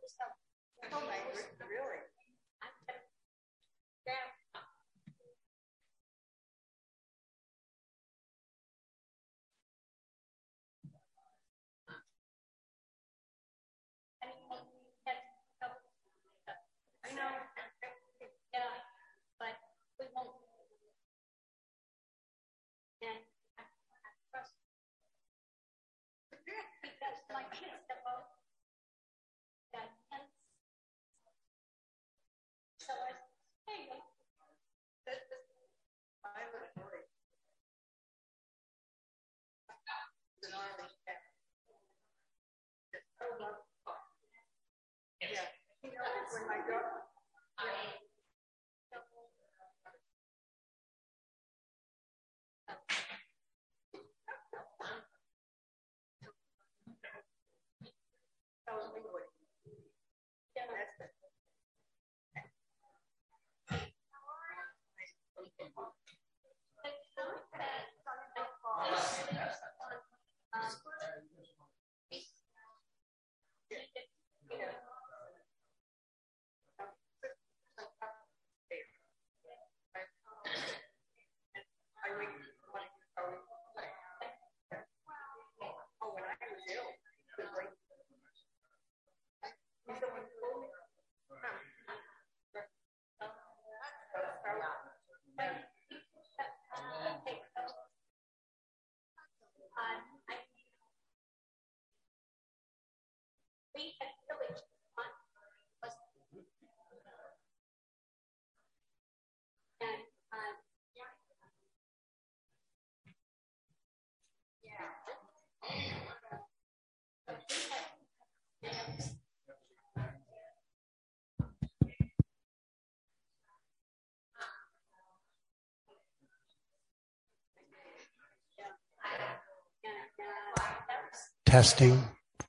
Testing.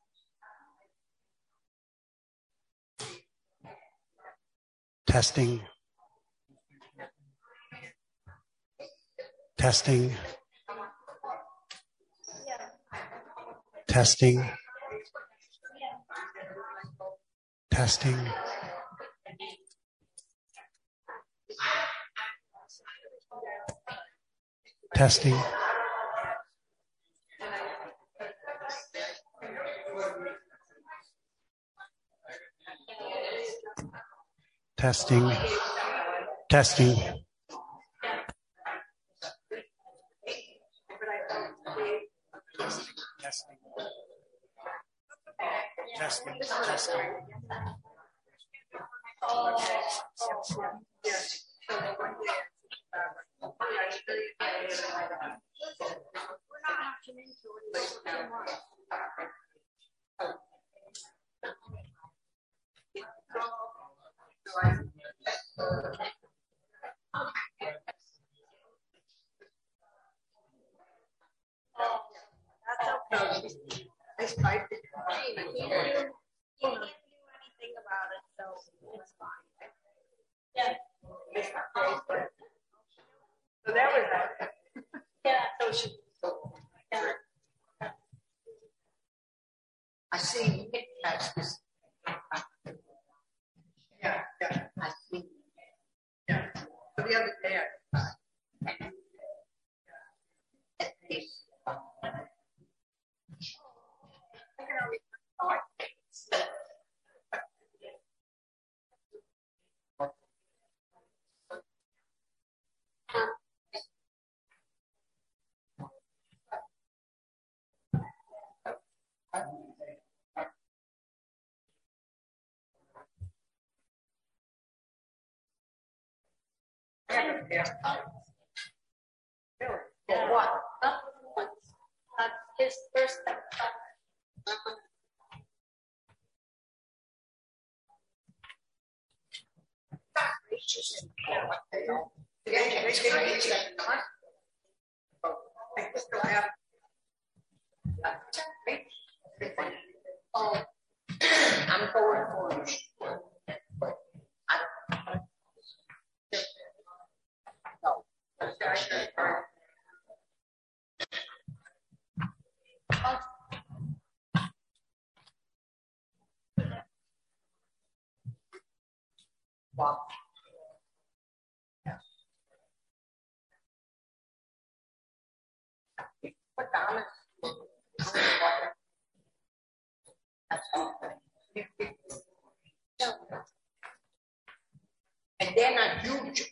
Testing. Testing. Testing. Testing. Testing. Testing. Testing. Testing. Testing. I see it as I see. Yeah. So the other day at least I can always start. What? His first I'm going for it. No. And they're not huge.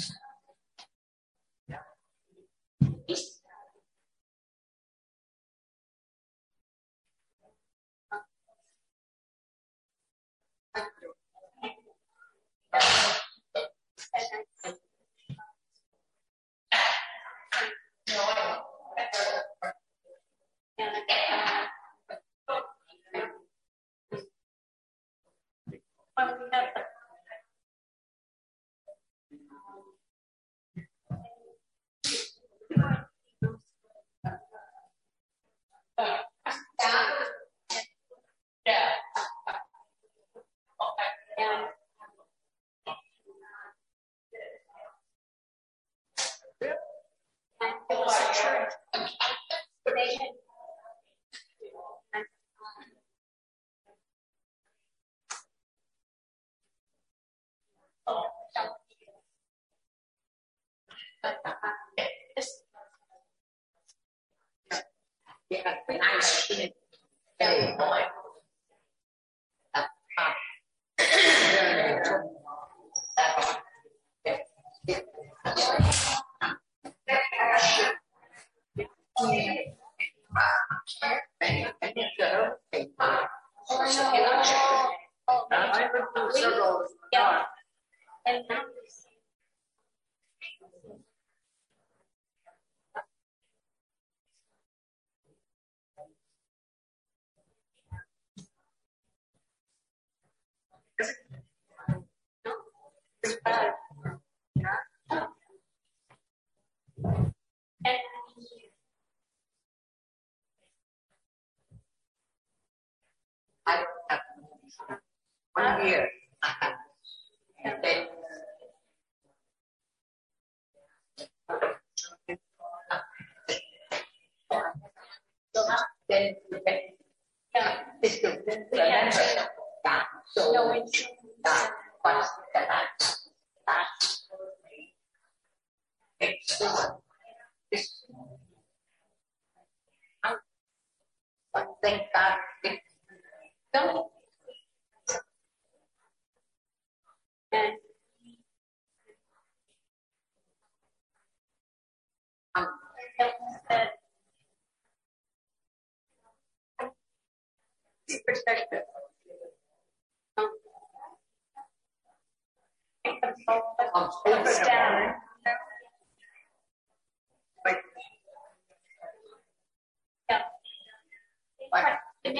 Yeah, nice. Yeah. And now I don't have 1 year. And then it's the that so that what's that it's I think that it don't and protected. down. Like, Yeah. like,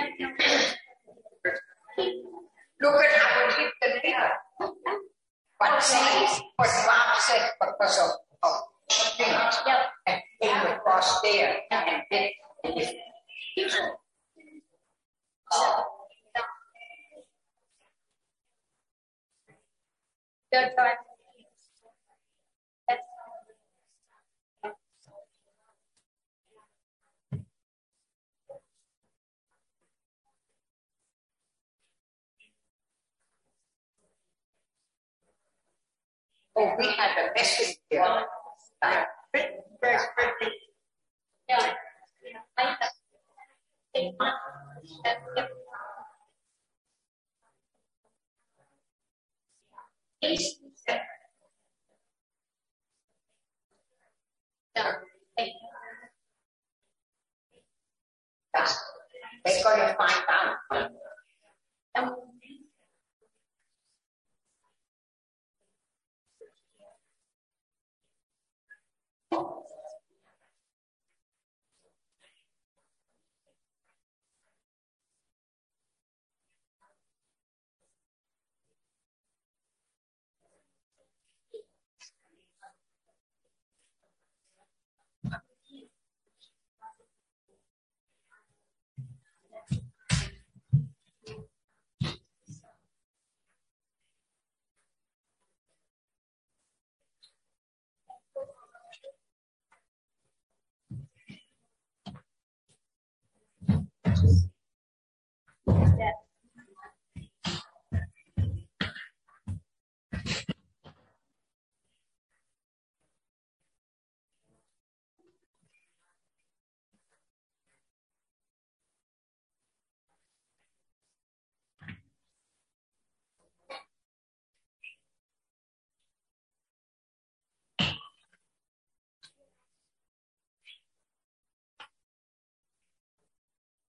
look at how we keep the leader. But see, what Bob said because of things. Yep. And it would cross there and it That's right. That's oh, we had a message here. yeah. They're going to find out.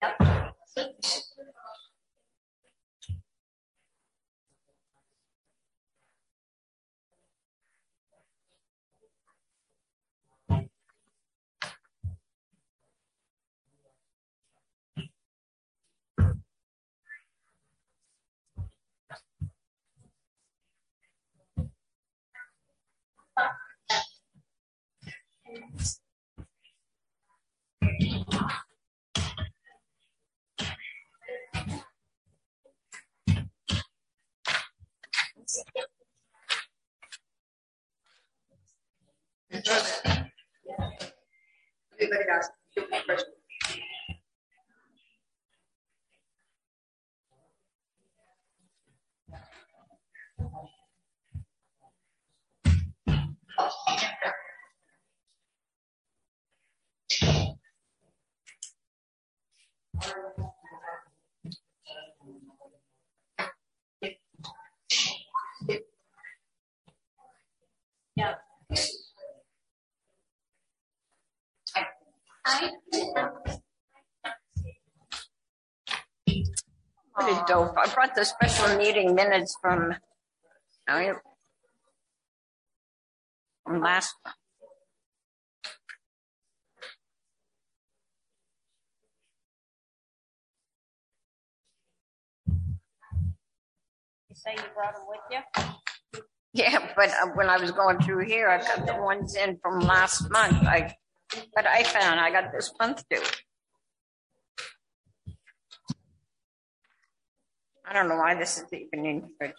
Everybody else. Yeah. Pretty dope. I brought the special meeting minutes from last month. You say you brought them with you? Yeah, but when I was going through here, I got the ones in from last month. But I found I got this month due. I don't know why this is even in here.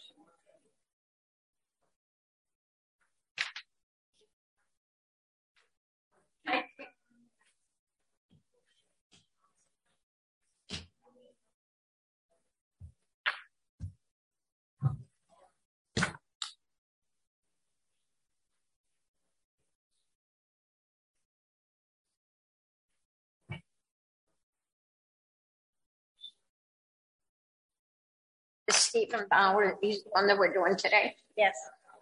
Stephen Bauer, he's the one that we're doing today. Yes.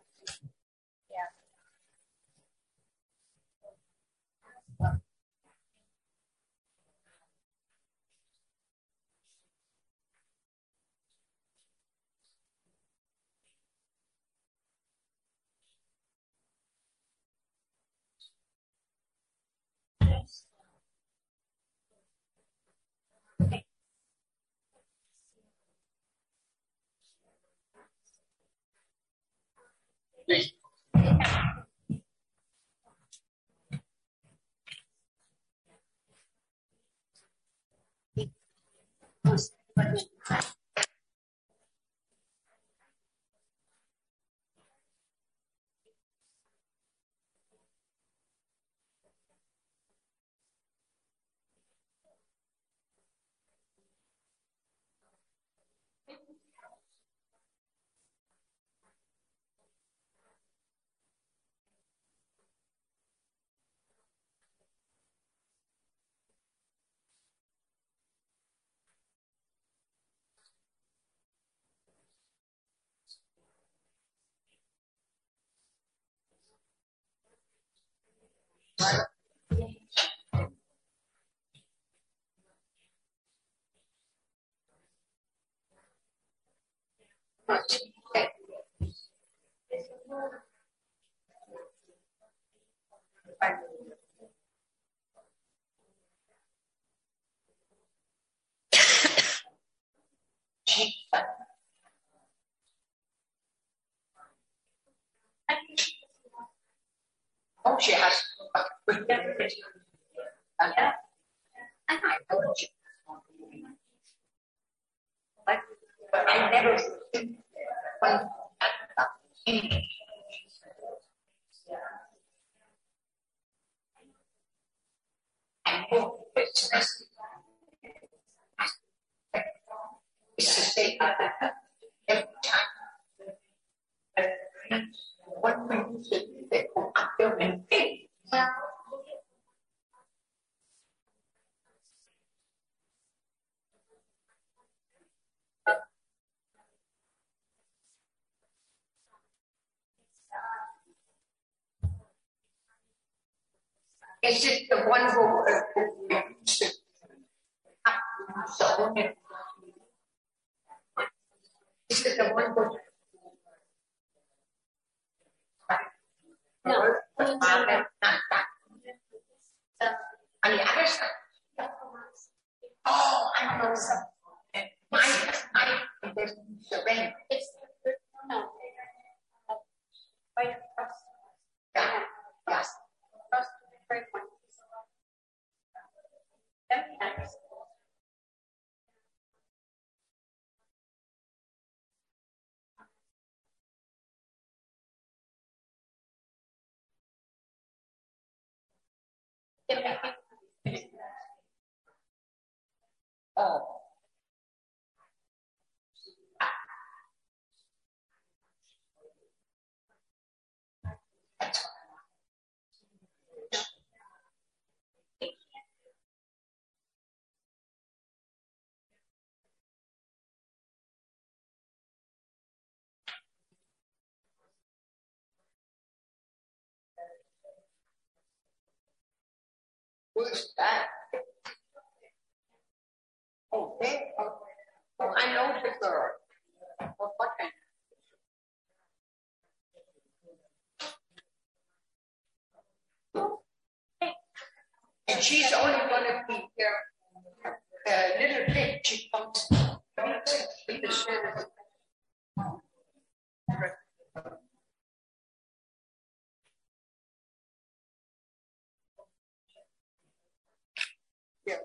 Oh, she has. But I never. It's to say every time. What brings it? They go up there and pay. Is it the one who So, this is the one book. No. On the other side. Oh, I know some. Mine, there's the rain. It's no. Right across. Yeah, yes. Across the great one. Yes. Oh. Who's that? Oh, they, oh, I know the girl. Oh, what kind? And she's only going to be here a little bit. She comes in the service. Yeah.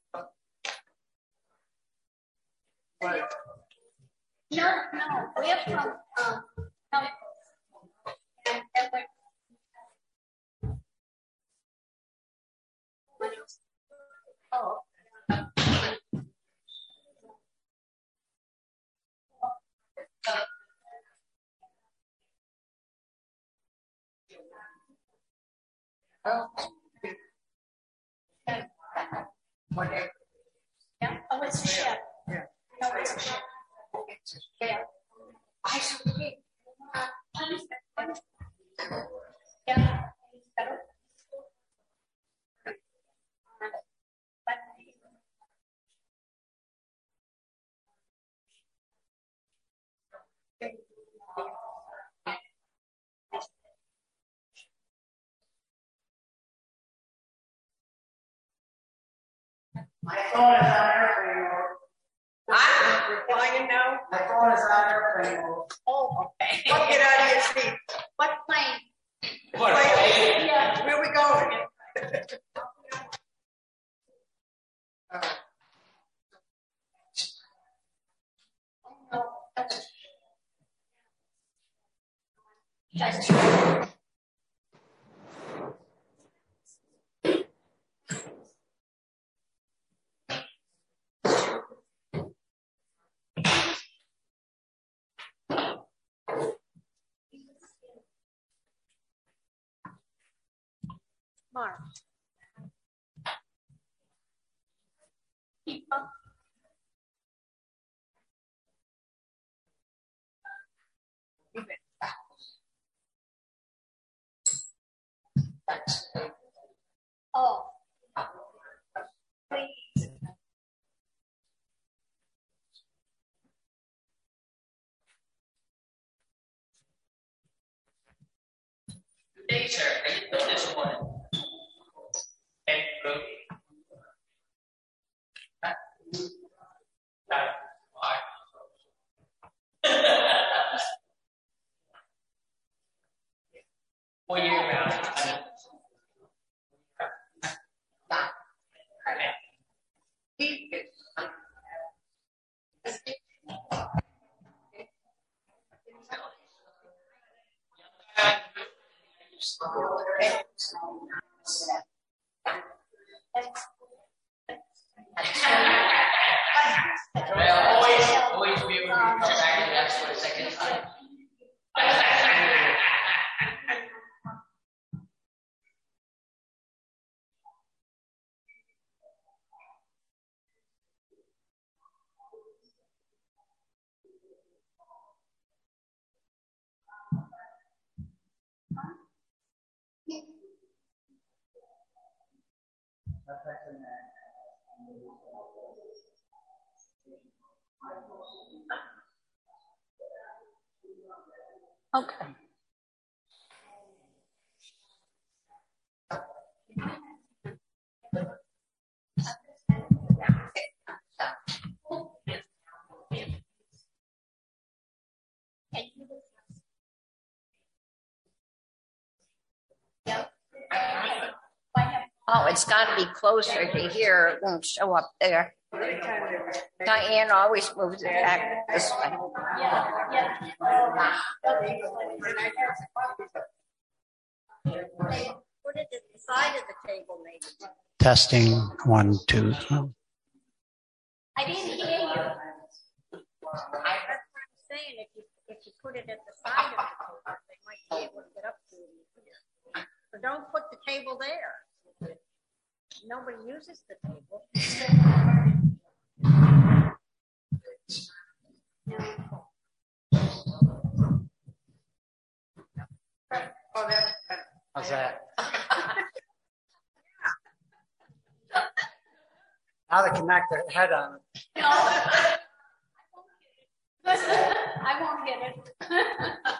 Right. No, we're from no. And we're oh. Whatever. Yeah. Oh, it's a ship. Yeah. No, it's a ship. Yeah. I see. Yeah. My phone is on airplane mode. I'm flying now. My phone is on airplane mode. Oh, okay. Don't get out of your seat. What plane? Yeah. Where we going? Mark. Keep up. Oh. Please. Hey, sir, are you doing this one? And Brody. Well, you're around. Well, always be able to come back and ask for a second time. Okay. Oh, it's got to be closer to here. It won't show up there. Diane always moves it back this way. Put it at the side of the table, maybe. Testing 1, 2. I didn't hear you. That's what I'm saying. If you put it at the side of the table, they might be able to get up to it here. So don't put the table there. Nobody uses the table. How's that? Now they can knock their head on it. No. I won't get it.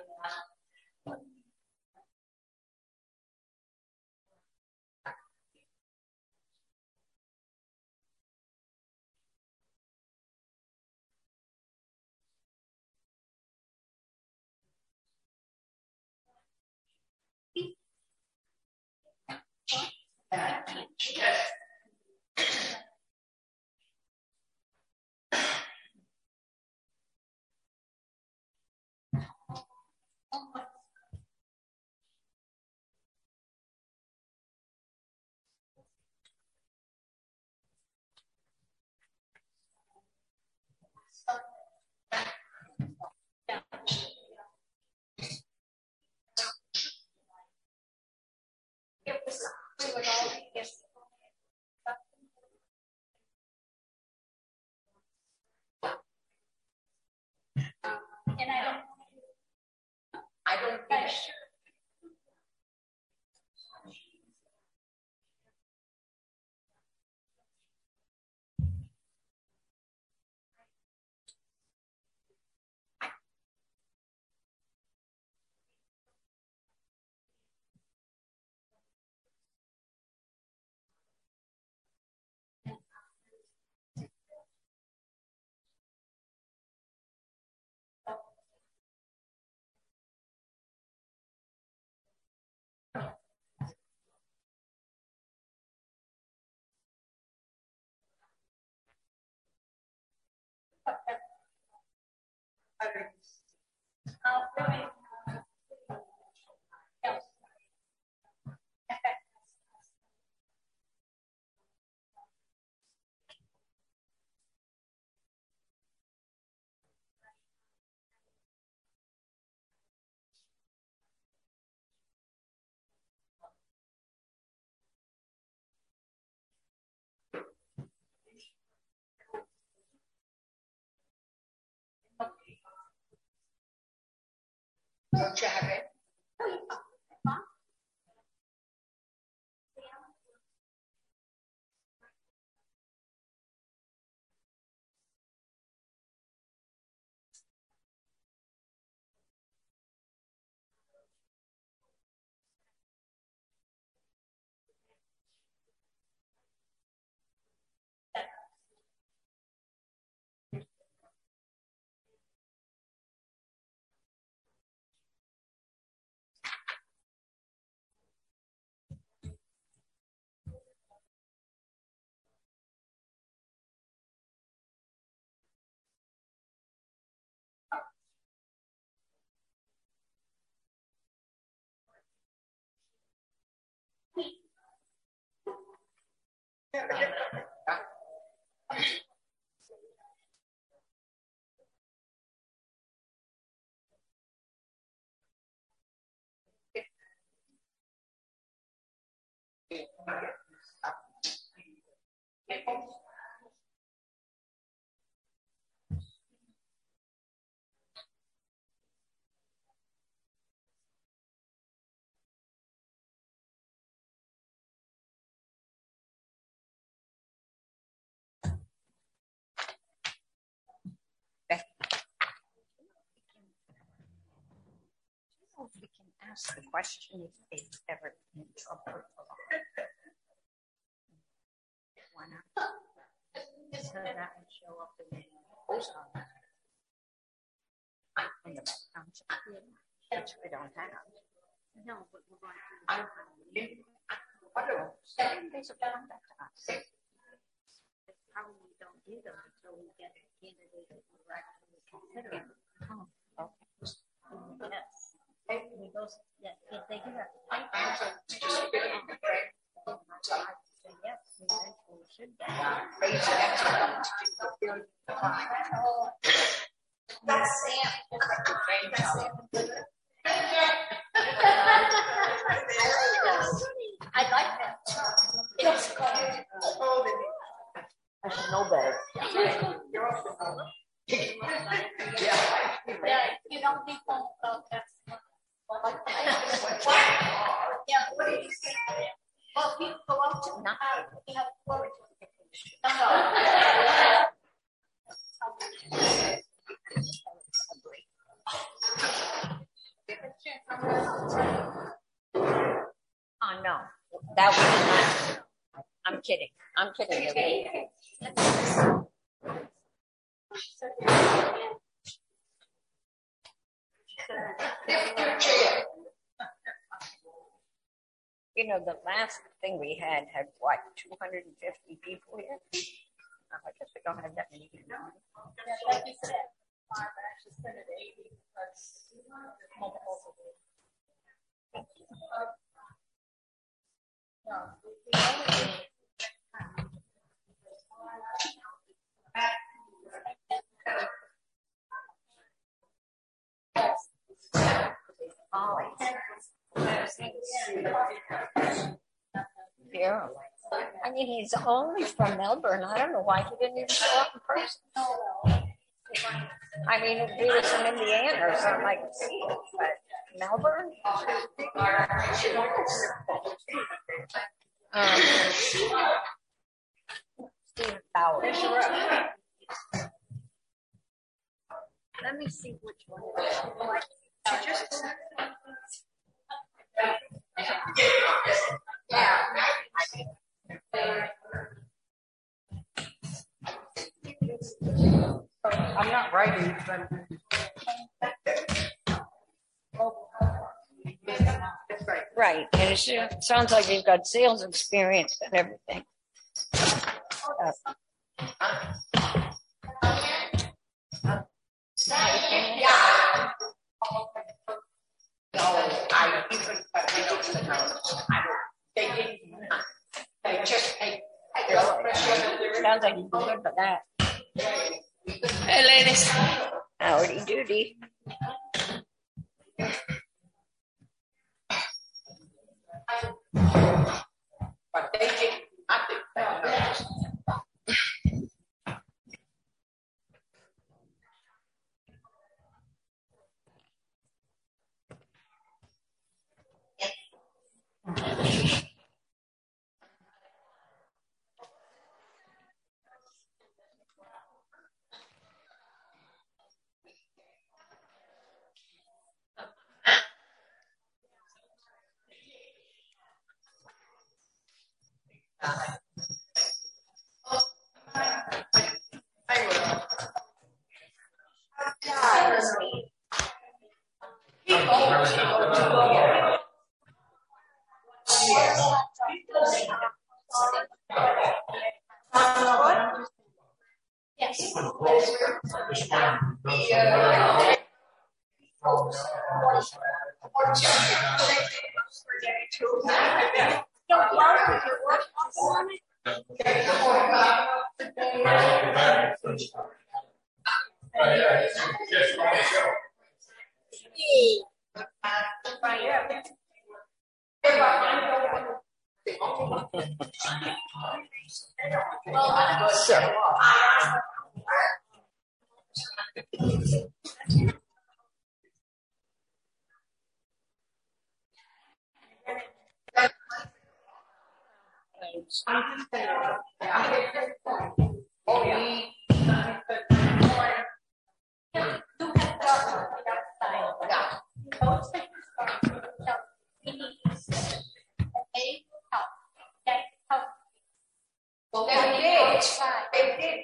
And I don't think don't you have it? ask the question if they've ever been in trouble with the law. Why not? Because that would show up in the post office. In the township, which we don't have. No, but we're going to. There's a contact to us. Probably don't do them until we get a candidate that we're actually considering. Oh, okay. Yes. We go, yeah, if they do that, yes, we eventually should. That's Sam. I like that. It's called. I should know better. Yeah, you don't need phone. That's yeah, what did you say? Well, people go out to we have forward Oh, no. That was not. I'm kidding. I'm kidding. You know, the last thing we had what, 250 people here? I guess we don't have that many here now. Yeah, like you said, I've actually spent it 80 because multiples of it. Yeah. I mean, he's only from Melbourne. I don't know why he didn't even show up in person. I mean, if he was from Indiana or something, I could see it, but Melbourne? Steve Bowers. Let me see which one it is. I'm not writing, but Right, and it sounds like you've got sales experience and everything. Sounds like you're good for that. Hey, ladies. Howdy doody. But they did nothing.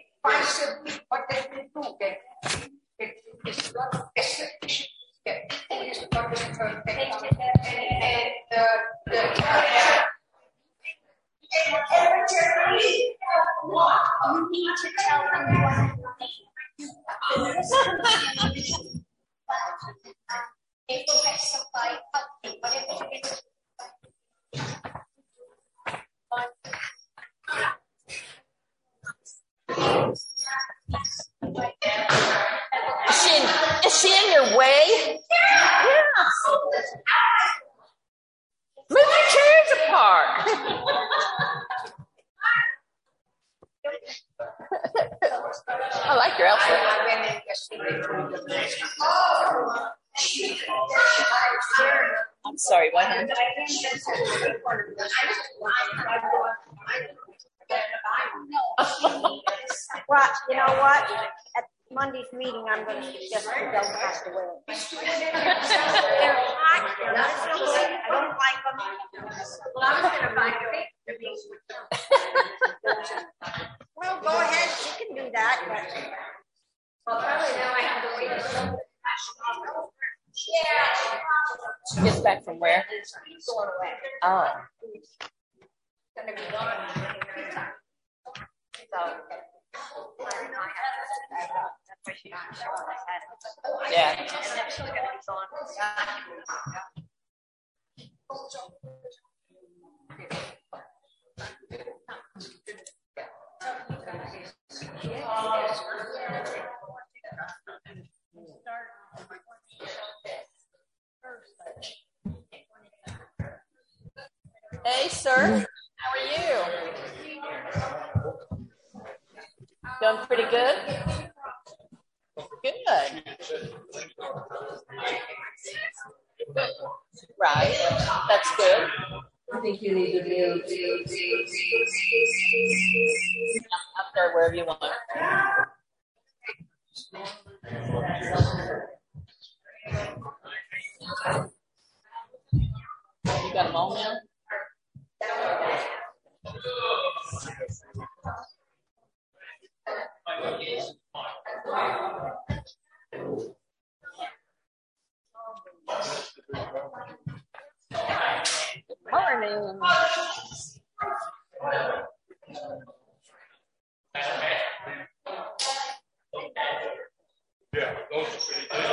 twice a week, what they will do, it's not essential. It's not You need to tell them what it will get supply healthy, but if it's Is she in your way? Yeah. Move your chairs apart. I like your outfit. I'm sorry, what happened? well, you know what? At Monday's meeting, I'm going to suggest you don't have to wear it. They're hot, they're miserable, I don't like them. Well, I was going to buy Well, go ahead, you can do that. But... Well, probably now I have to wait. She gets back from where? Oh. Yeah. Hey, sir. How are you? Doing pretty good? Good. Right. That's good. I think you need to do Up there, wherever you want. You got them all now? Good morning. Yeah, those are pretty good.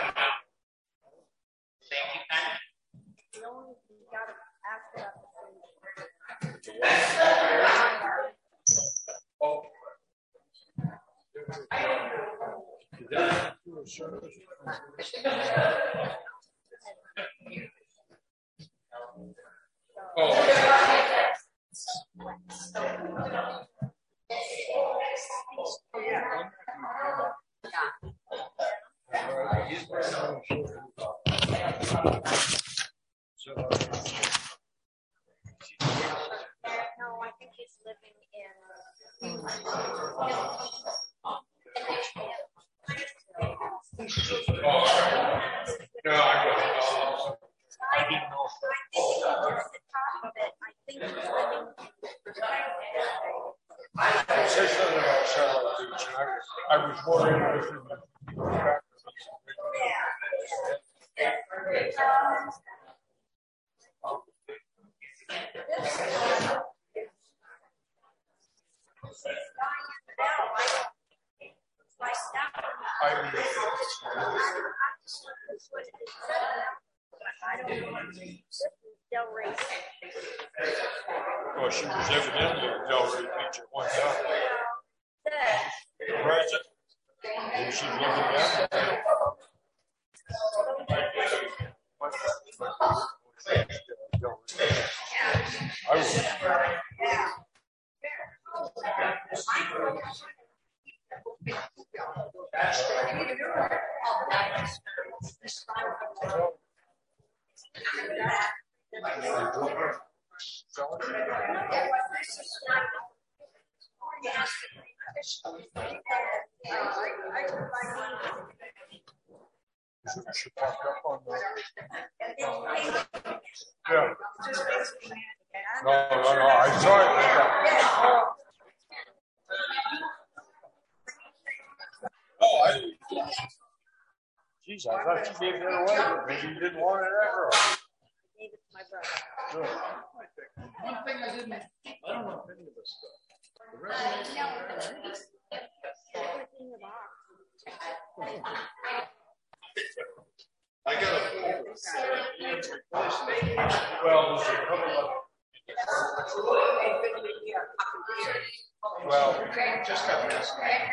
No, I think he's living in. No, I got say something about Charlotte Beach. I was more interested in the practice. Well, she was evidently at Delray Beach at one time. Present. And she's looking at it. I was. She popped up on the. Yeah. No, I saw it. Geez, I thought you gave that away, but maybe you didn't want it after all. I gave it to my brother. Good. One thing I didn't, I don't know if any of this stuff. The rest of it, It's in the box. I got a folder. Well, there's a couple of. Well, Just got this.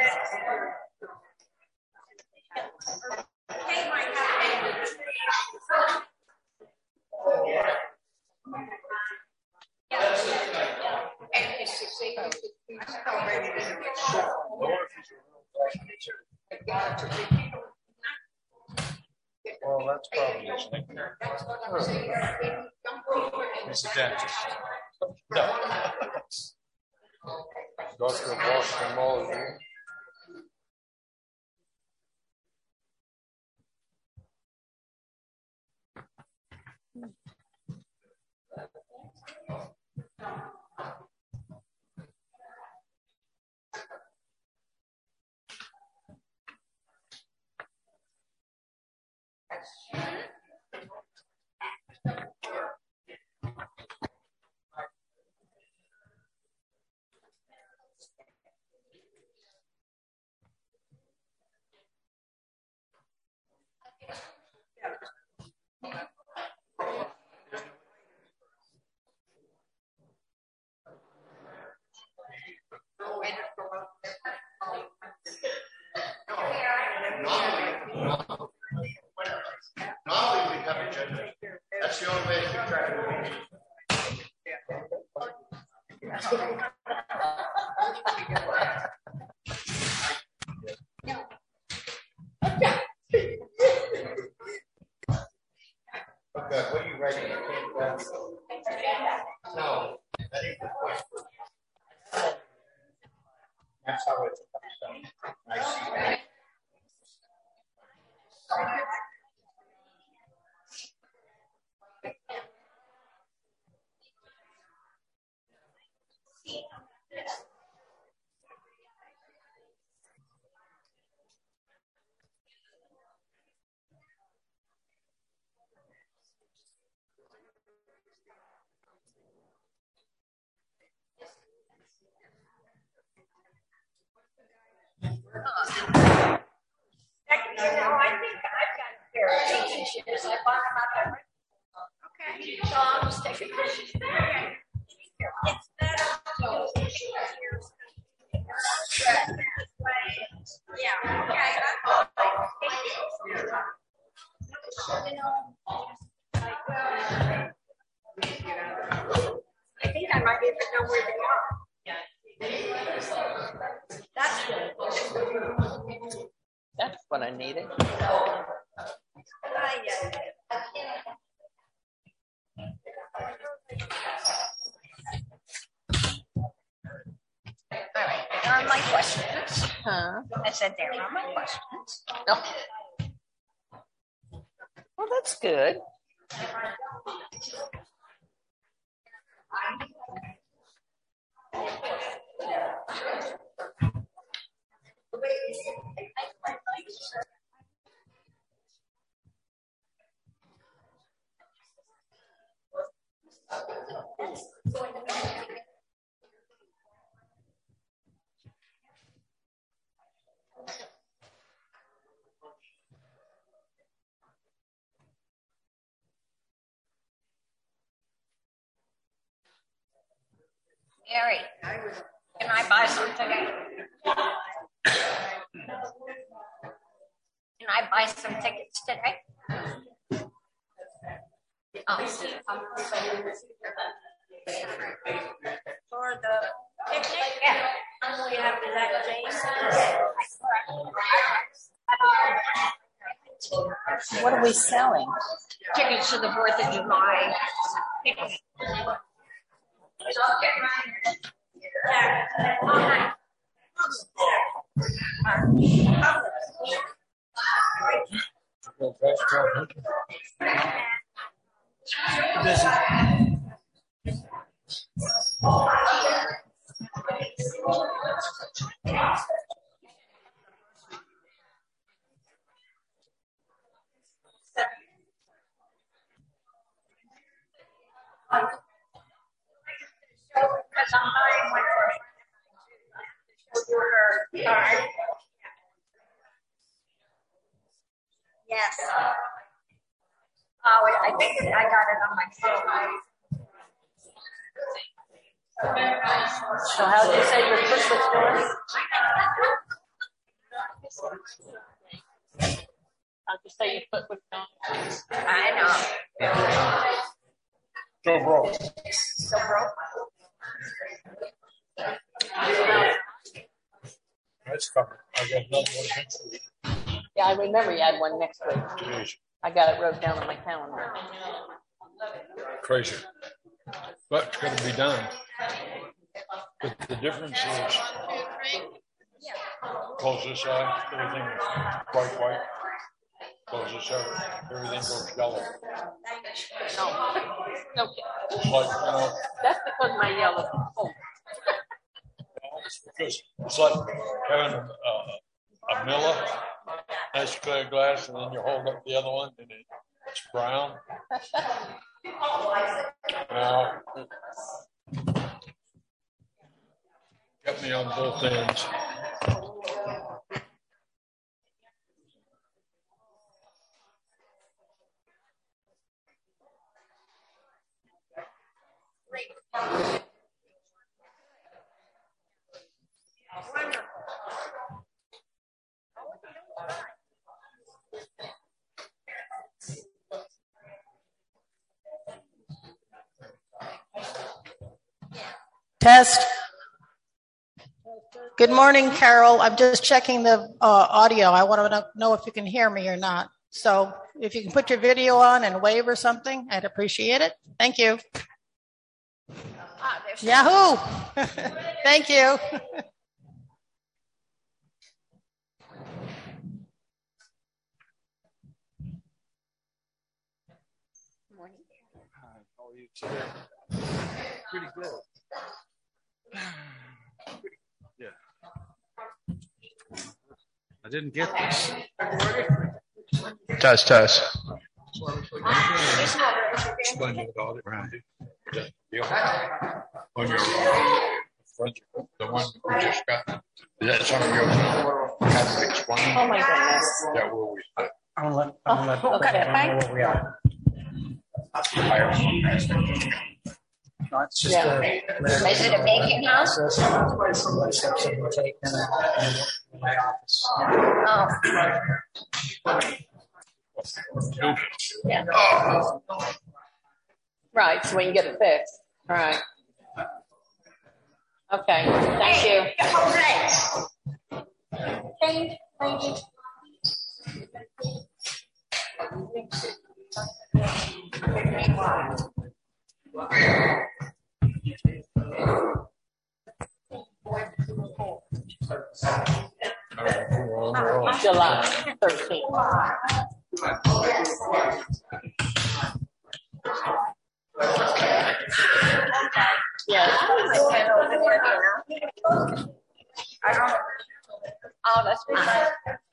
Hey, my God. And it's the same. I'm still ready to well, that's probably his nickname. He's a dentist. No. Dr. Boston Molly. Normally we have a judge. That's the only way to keep track of it. Okay, what are you writing? No, that ain't the question. That's how it's done. I see that. I think I've got a pair of teaching shoes. I bought them out there. Okay. So I'll just take a picture. Okay. It's better. Yeah. Okay. I think I might even know where they are. That's good. That's what I needed. All right, there are my questions. Huh? I said there are my questions. Okay. Well, that's good. Mary, can I buy some today? Can I buy some tickets today? Oh. For the picnic? Yeah. We have that Jason. What are we selling? Tickets to the 4th of July picnic. Because I'm buying one for a friend of mine, too. Show you her card. Yes. Oh, I think I got it on my phone. So how did you say your foot was doing? How'd you say your foot was doing? I know. So broke. So broke. That's covered. I got another one next week. Yeah, I remember you had one next week. Jeez, I got it wrote down on my calendar. crazy. But it's going to be done. But the difference is, close this eye, everything is bright white. Close this eye, everything goes yellow. No. It's like, That's because my yellow. Oh, it's because it's like having a Miller, nice clear glass, and then you hold up the other one, and it's brown. Now, got me on both ends. Test. Good morning, Carol. I'm just checking the audio. I want to know if you can hear me or not. So if you can put your video on and wave or something, I'd appreciate it. Thank you. Yahoo! Thank you. Morning. Hi, how are you today? Pretty good. Yeah. I didn't get this. Test. Explain it about it. Right. On your front, the one we just got. Is that something you have to explain? oh my goodness. Yeah, where we at? I'll let Okay, know where we are. No, it's just Yeah. Is it a baking house? Somebody steps in and take in my office. Oh. Yeah. Right, so we can get it fixed. All right. Okay, thank you. Hey, lady. July 13th. Yes. Oh, that's fine.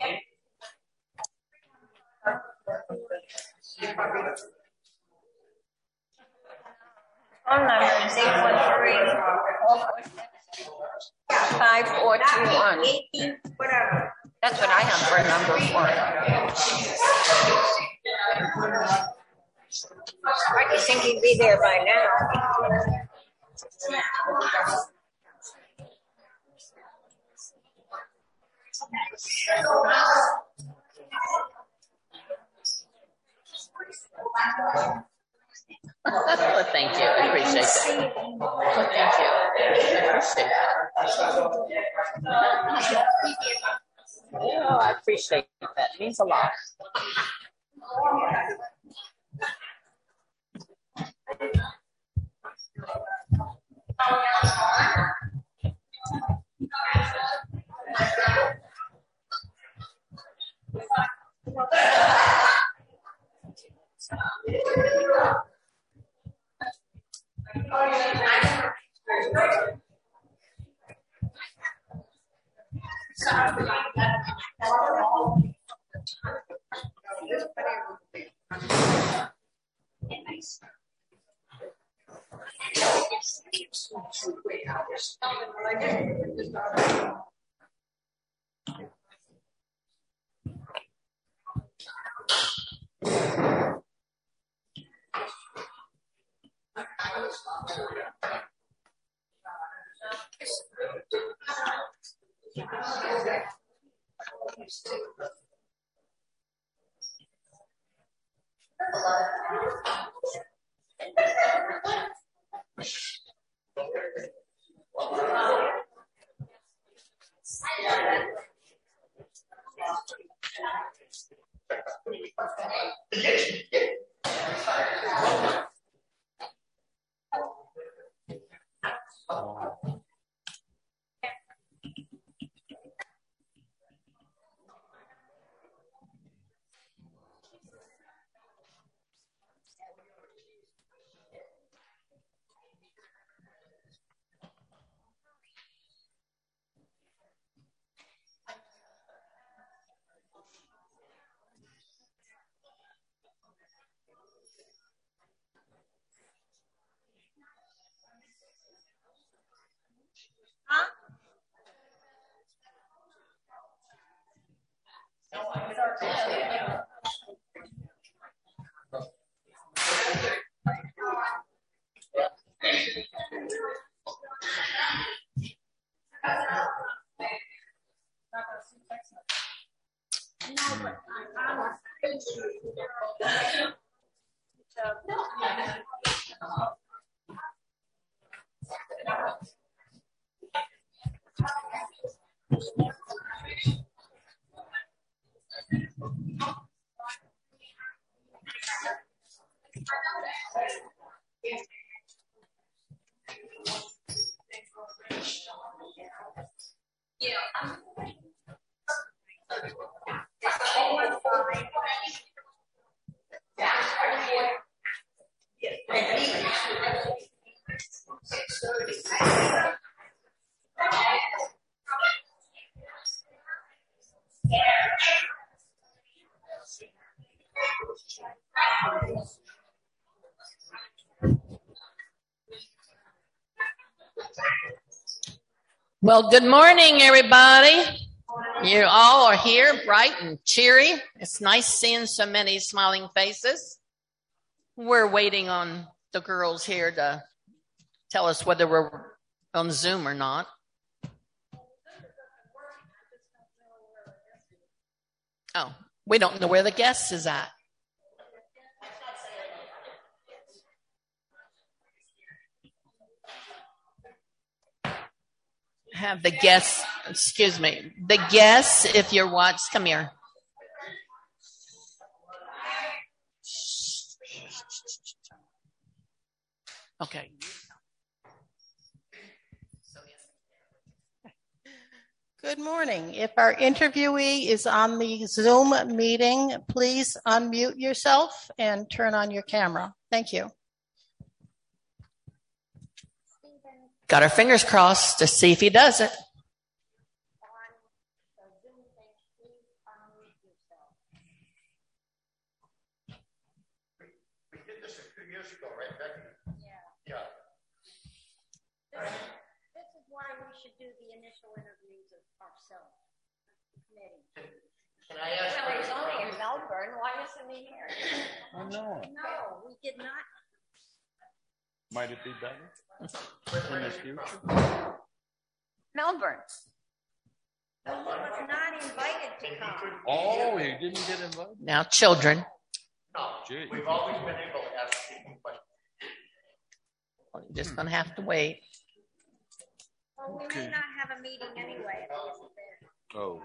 Phone number is 813-5421. That's what I have for a number for it. I just think he'd be there by now. Well, thank you. I appreciate that. Well, thank you. I appreciate that. Oh, I appreciate that. It means a lot. Well, good morning, everybody. You all are here, bright and cheery. It's nice seeing so many smiling faces. We're waiting on the girls here to tell us whether we're on Zoom or not. Oh, we don't know where the guest is at. Have the guests, excuse me, the guests, if you're watching, come here. Okay. Good morning. If our interviewee is on the Zoom meeting, please unmute yourself and turn on your camera. Thank you. Got our fingers crossed to see if he does it. We did this a few years ago, right, Becky? Yeah. This is why we should do the initial interviews of ourselves. Can I ask? Well, he's only in Melbourne. Why isn't he here? I know. No, we did not. Might it be better in the future? Melbourne. He was not invited to come. Oh, he didn't get invited? Now, children, No, Gee. we've always been able to ask people questions. you're just going to have to wait. Well, we may not have a meeting anyway. If he isn't there. Oh.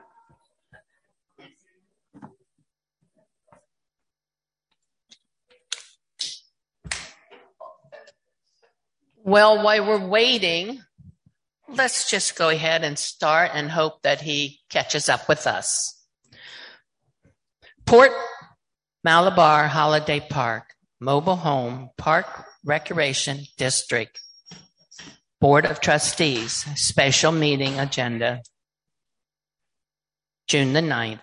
Well, while we're waiting, let's just go ahead and start and hope that he catches up with us. Port Malabar Holiday Park, Mobile Home Park Recreation District, Board of Trustees, special meeting agenda, June the 9th,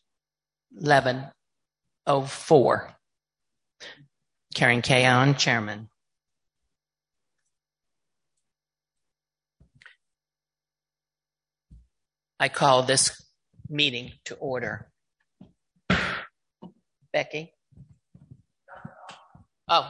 11:04. Karen Kayon, Chairman. I call this meeting to order. Becky? Oh.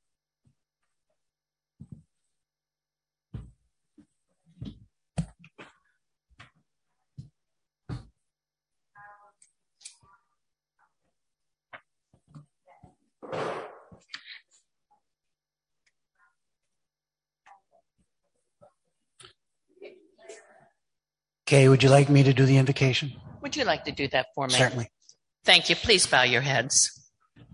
Kay, would you like me to do the invocation? Would you like to do that for me? Certainly. Thank you. Please bow your heads.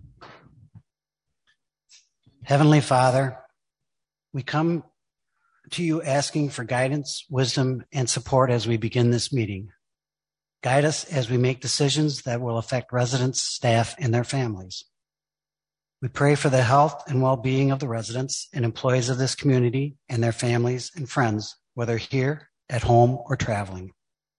Heavenly Father, we come to you asking for guidance, wisdom, and support as we begin this meeting. Guide us as we make decisions that will affect residents, staff, and their families. We pray for the health and well-being of the residents and employees of this community and their families and friends, whether here, at home, or traveling.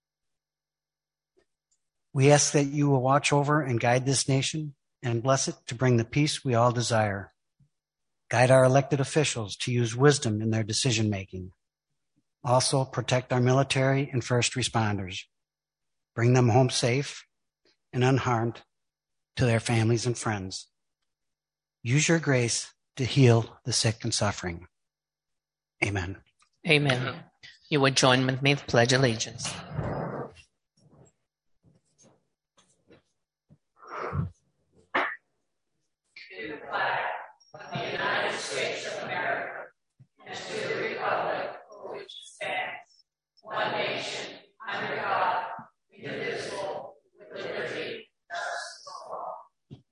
We ask that you will watch over and guide this nation and bless it to bring the peace we all desire. Guide our elected officials to use wisdom in their decision-making. Also, protect our military and first responders. Bring them home safe and unharmed to their families and friends. Use your grace to heal the sick and suffering. Amen. Amen. You would join with me to pledge allegiance. To the flag of the United States of America and to the republic for which it stands, one nation, under God, indivisible, with liberty and justice for all.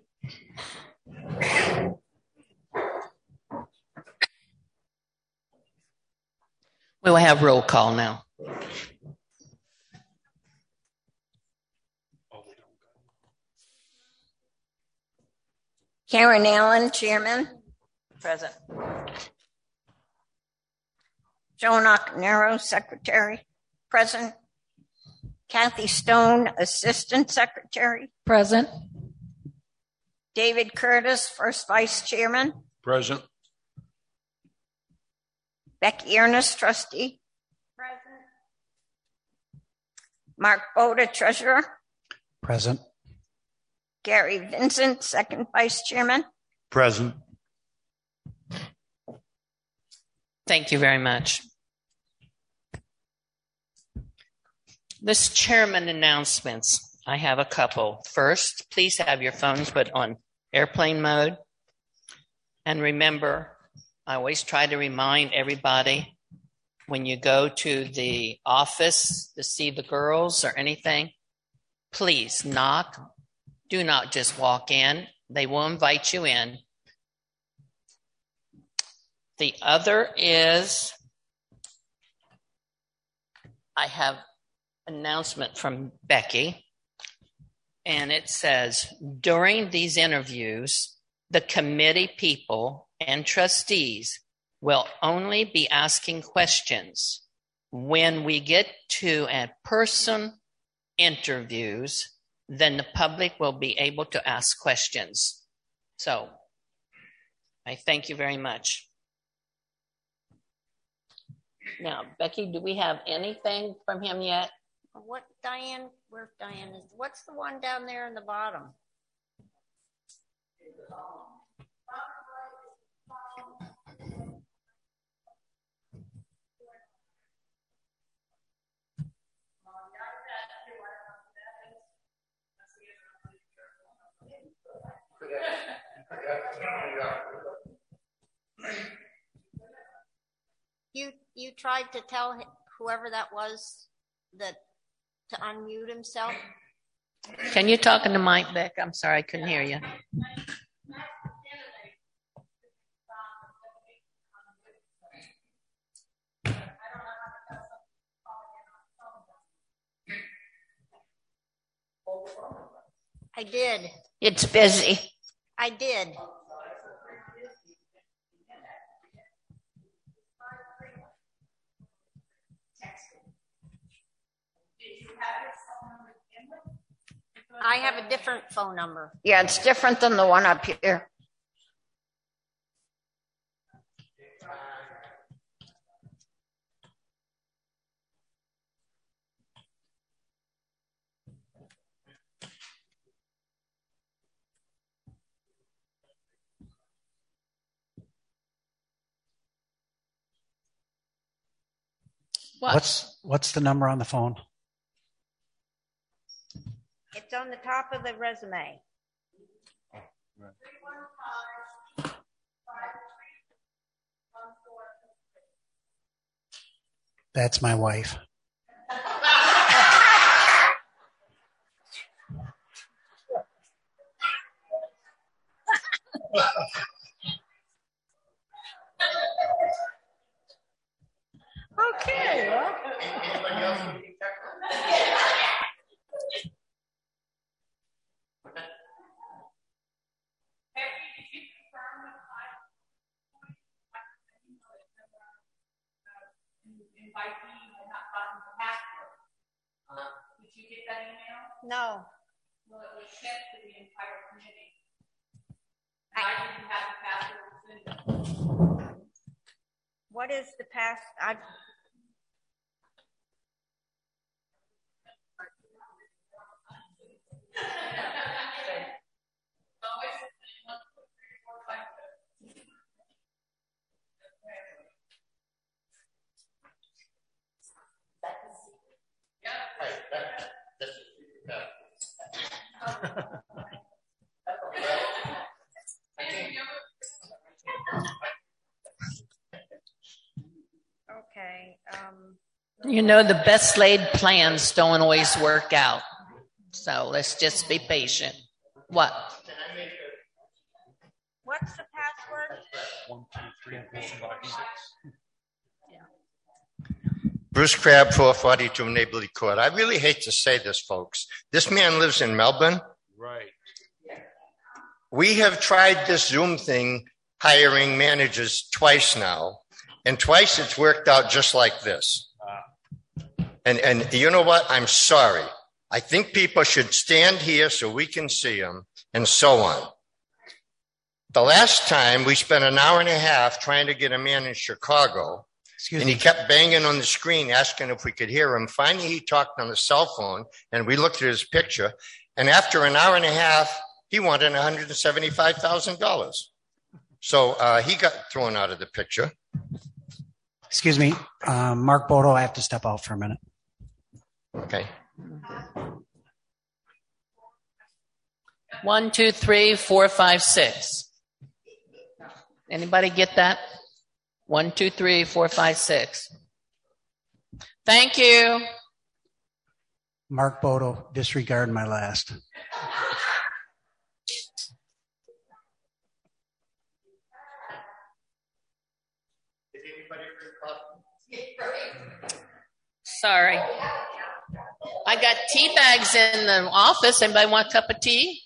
We will have roll call now. Karen Allen, Chairman. Present. Joan Ockenaro, Secretary. Present. Kathy Stone, Assistant Secretary. Present. David Curtis, First Vice Chairman. Present. Becky Ernest, Trustee. Present. Mark Boda, Treasurer. Present. Gary Vincent, Second Vice Chairman. Present. Thank you very much. This chairman announcements, I have a couple. First, please have your phones put on airplane mode. And remember, I always try to remind everybody when you go to the office to see the girls or anything, please knock. Do not just walk in. They will invite you in. The other is I have an announcement from Becky, and it says, during these interviews, the committee people and trustees will only be asking questions. When we get to in-person interviews, then the public will be able to ask questions. So I thank you very much. Now, Becky, do we have anything from him yet? What, Diane? Where's Diane? What's the one down there in the bottom? You tried to tell whoever that was that to unmute himself? Can you talk into Mike, Beck? I'm sorry, I couldn't hear you. I did. It's busy. I did. I have a different phone number. Yeah, it's different than the one up here. What's the number on the phone? It's on the top of the resume. That's my wife. Okay. Well. Did you get that email? No. Well, it was sent to the entire committee. I didn't have the password. What is the pass? Okay. You know, the best laid plans don't always work out. So let's just be patient. What? What's the password? 1, 2, 3, 4, 5, 6. Bruce Crabb, 442 Neighborly Court. I really hate to say this, folks. This man lives in Melbourne. Right. We have tried this Zoom thing, hiring managers twice now, and twice it's worked out just like this. And you know what? I'm sorry. I think people should stand here so we can see them, and so on. The last time we spent an hour and a half trying to get a man in Chicago, and he kept banging on the screen asking if we could hear him. Finally, he talked on the cell phone, and we looked at his picture. And after an hour and a half, he wanted $175,000. So he got thrown out of the picture. Excuse me, Mark Bodo, I have to step out for a minute. Okay. 1, 2, 3, 4, 5, 6. Anybody get that? 1, 2, 3, 4, 5, 6. Thank you. Mark Bodo, disregard my last. Sorry. I got tea bags in the office. Anybody want a cup of tea?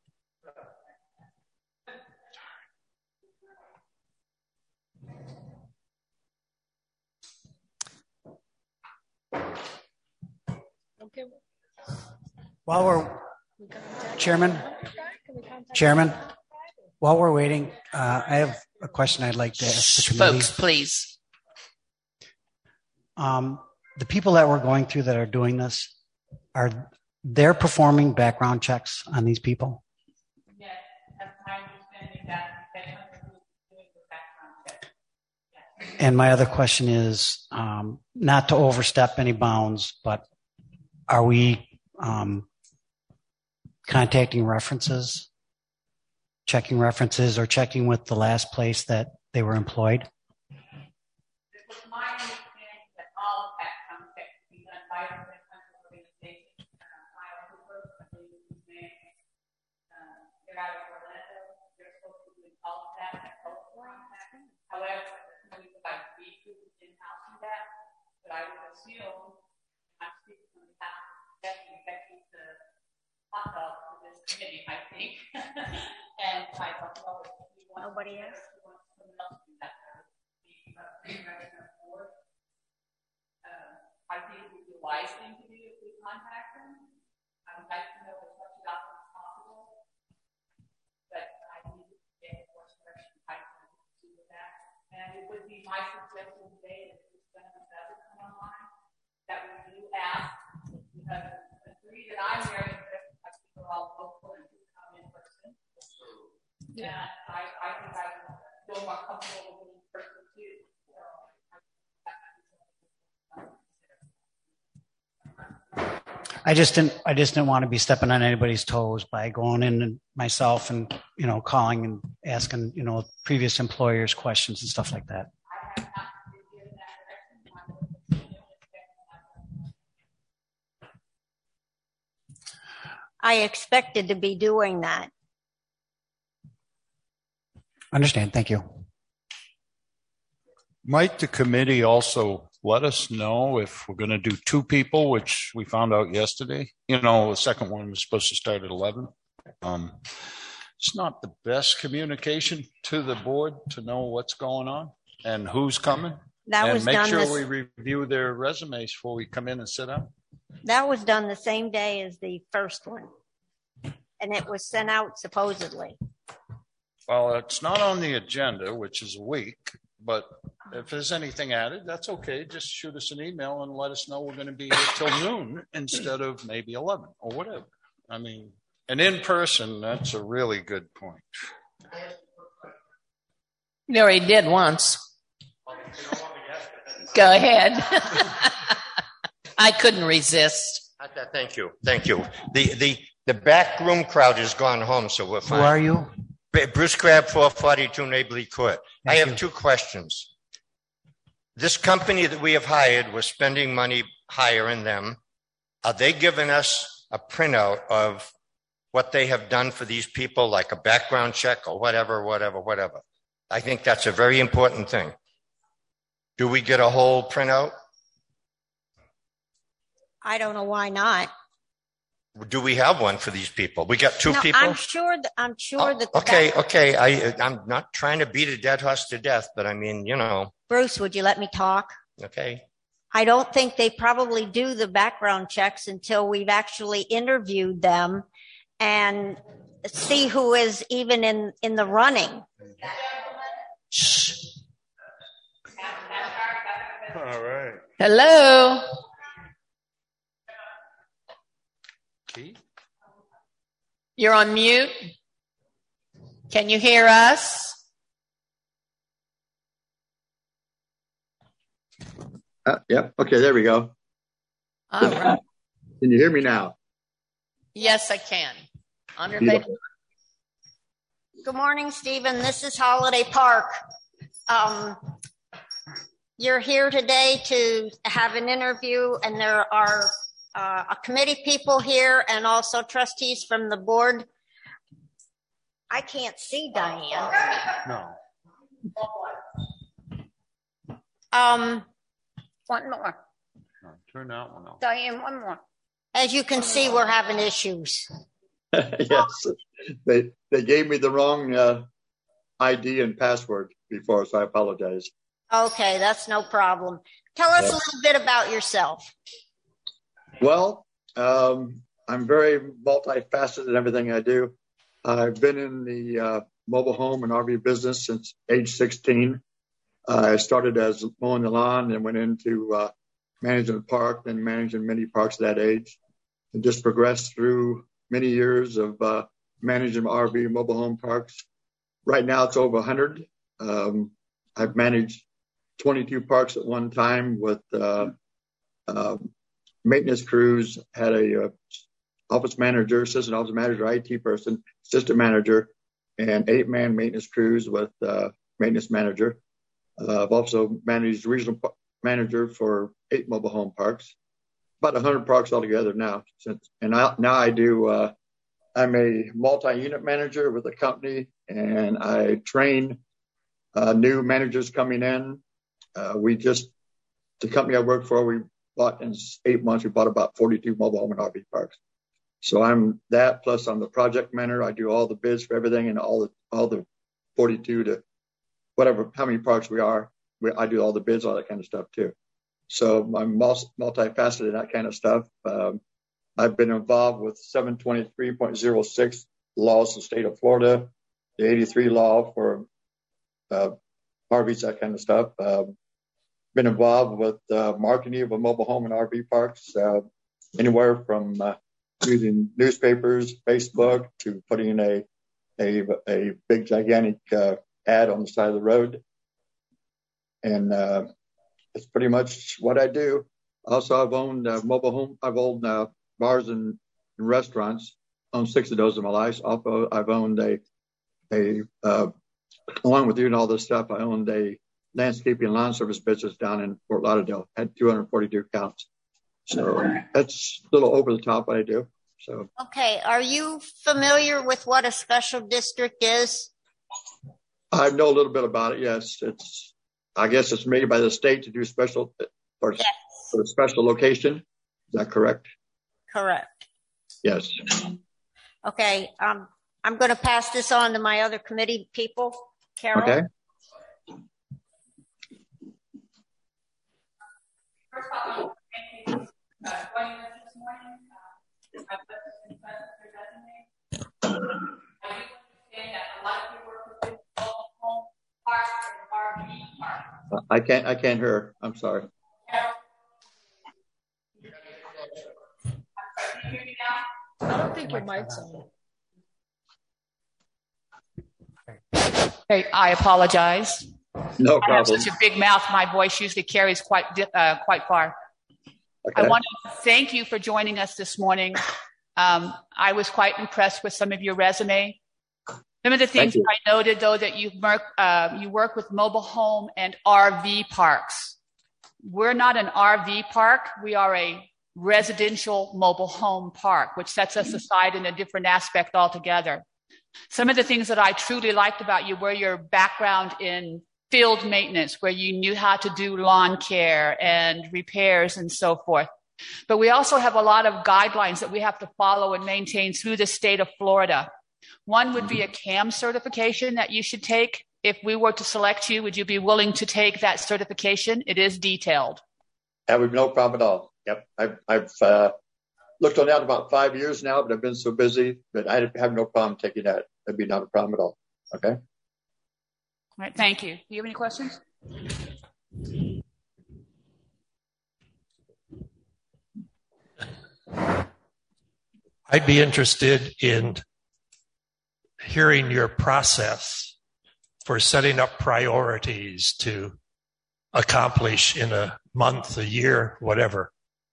While we're, Chairman, while we're waiting, I have a question I'd like to ask the committee. Folks, please. The people that we're going through that are doing this, are they performing background checks on these people? Yes, that's my understanding that doing the background check. Yes. And my other question is, not to overstep any bounds, but are we contacting references, checking references, or checking with the last place that they were employed? It was my understanding that all background checks would be done by the country organization. I also work with the man. They're out of Orlando. They're supposed to be all that and hopefully. However, we would like to be in-house in that, but I would assume I'm speaking on behalf of Becky to hot dog for this committee, I think. And I don't know if we want Nobody else? someone else to do that. I think it would be a wise thing to do if we contact them. I would like to know as much about them as possible. But I need to get more direction I can do with that. And it would be my suggestion today that this gentleman doesn't come online, that we do ask, because the three that I'm very interested in, I think are all local and do come in person. Yeah, I think I feel more comfortable with in person too. So, I just didn't want to be stepping on anybody's toes by going in myself and, calling and asking, previous employers questions and stuff like that. I expected to be doing that. Understand. Thank you. Might the committee also let us know if we're going to do 2 people, which we found out yesterday? The second one was supposed to start at 11. It's not the best communication to the board to know what's going on and who's coming. And make sure we review their resumes before we come in and sit down. That was done the same day as the first one. And it was sent out supposedly. Well, it's not on the agenda, which is a week, but if there's anything added, that's okay. Just shoot us an email and let us know we're going to be here till noon instead of maybe 11 or whatever. I mean, and in person, that's a really good point. You already did once. Go ahead. I couldn't resist. Thank you. The back room crowd has gone home, so we're fine. Who are you? Bruce Crabb, 442 Neighborly Court. I have 2 questions. This company that we have hired, we're spending money hiring them. Are they giving us a printout of what they have done for these people, like a background check or whatever? I think that's a very important thing. Do we get a whole printout? I don't know why not. Do we have one for these people? We got 2 people? I'm sure that. Okay. I'm not trying to beat a dead horse to death, but I mean, Bruce, would you let me talk? Okay. I don't think they probably do the background checks until we've actually interviewed them and see who is even in the running. Shh. All right. Hello. Keith? You're on mute. Can you hear us? Yep. Okay, there we go. All right. Can you hear me now? Yes, I can. Good morning, Stephen. This is Holiday Park. You're here today to have an interview, and there are a committee people here and also trustees from the board. I can't see Diane. No. One more. No, turn that one off. Diane, one more. As you can see, we're having issues. Yes. They gave me the wrong ID and password before, so I apologize. Okay, that's no problem. Tell us a little bit about yourself. Well, I'm very multifaceted in everything I do. I've been in the mobile home and RV business since age 16. I started as mowing the lawn and went into managing a park and managing many parks at that age, and just progressed through many years of managing RV mobile home parks. Right now it's over 100. I've managed 22 parks at one time with maintenance crews, had a office manager, assistant office manager, IT person, assistant manager, and 8-man maintenance crews with maintenance manager. I've also managed regional manager for 8 mobile home parks, about 100 parks altogether now. I'm a multi-unit manager with a company, and I train new managers coming in. The company I work for, we bought in 8 months, we bought about 42 mobile home and RV parks. So I'm that, plus I'm the project manager. I do all the bids for everything and all the 42 to whatever, how many parks we are. I do all the bids, all that kind of stuff too. So I'm multifaceted in that kind of stuff. I've been involved with 723.06 laws in the state of Florida, the 83 law for RVs, that kind of stuff. Been involved with marketing of a mobile home and RV parks, anywhere from using newspapers, Facebook, to putting in a big gigantic ad on the side of the road. And it's pretty much what I do. Also, I've owned mobile home. I've owned bars and restaurants. Owned 6 of those in my life. Also, I've owned along with doing all this stuff, I owned a landscaping and lawn service business down in Fort Lauderdale. Had 242 accounts. So that's a little over the top what I do. So. Okay. Are you familiar with what a special district is? I know a little bit about it. Yes, I guess it's made by the state to do special for a special location. Is that correct? Correct. Yes. Okay. I'm going to pass this on to my other committee people. Carol. Okay. First of all, thank you for joining us this morning. I do understand that a lot of you work with mobile home parks and RV parks. I can't hear. I'm sorry. Can you hear me now? I don't think your mic's on. Hey, I apologize. No I have problem. such a big mouth. My voice usually carries quite far. Okay. I want to thank you for joining us this morning. I was quite impressed with some of your resume. Some of the things that I noted, though, that you work with mobile home and RV parks. We're not an RV park. We are a residential mobile home park, which sets us aside in a different aspect altogether. Some of the things that I truly liked about you were your background in field maintenance, where you knew how to do lawn care and repairs and so forth. But we also have a lot of guidelines that we have to follow and maintain through the state of Florida. One would be a CAM certification that you should take. If we were to select you, would you be willing to take that certification? It is detailed. That would be no problem at all. Yep. I've looked on that about 5 years now, but I've been so busy that I have no problem taking that. That'd be not a problem at all. Okay. All right. Thank you. Do you have any questions? I'd be interested in hearing your process for setting up priorities to accomplish in a month, a year, whatever.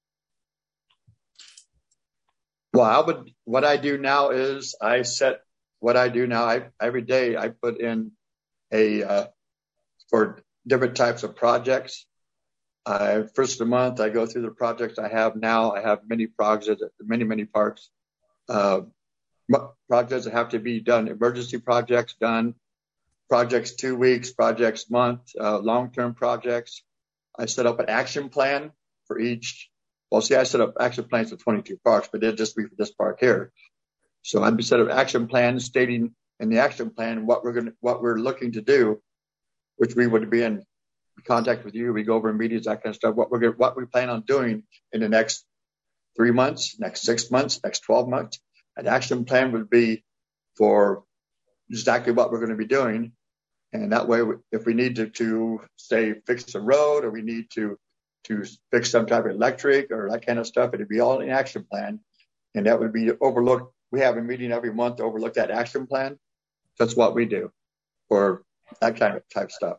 Well, what I do now is every day I put in for different types of projects. First of the month, I go through the projects I have now. I have many projects, many parks. Projects that have to be done, emergency projects done, projects 2 weeks, projects month, long-term projects. I set up an action plan for each. Well, see, I set up action plans for 22 parks, but it'd just be for this park here. So I'd be set up action plans stating in the action plan what we're looking to do, which we would be in contact with you. We go over meetings, that kind of stuff. What we plan on doing in the next 3 months, next 6 months, next 12 months. An action plan would be for exactly what we're going to be doing. And that way, if we need to say, fix a road, or we need to fix some type of electric or that kind of stuff, it'd be all in the action plan. And that would be overlooked. We have a meeting every month to overlook that action plan. That's what we do for that kind of type stuff.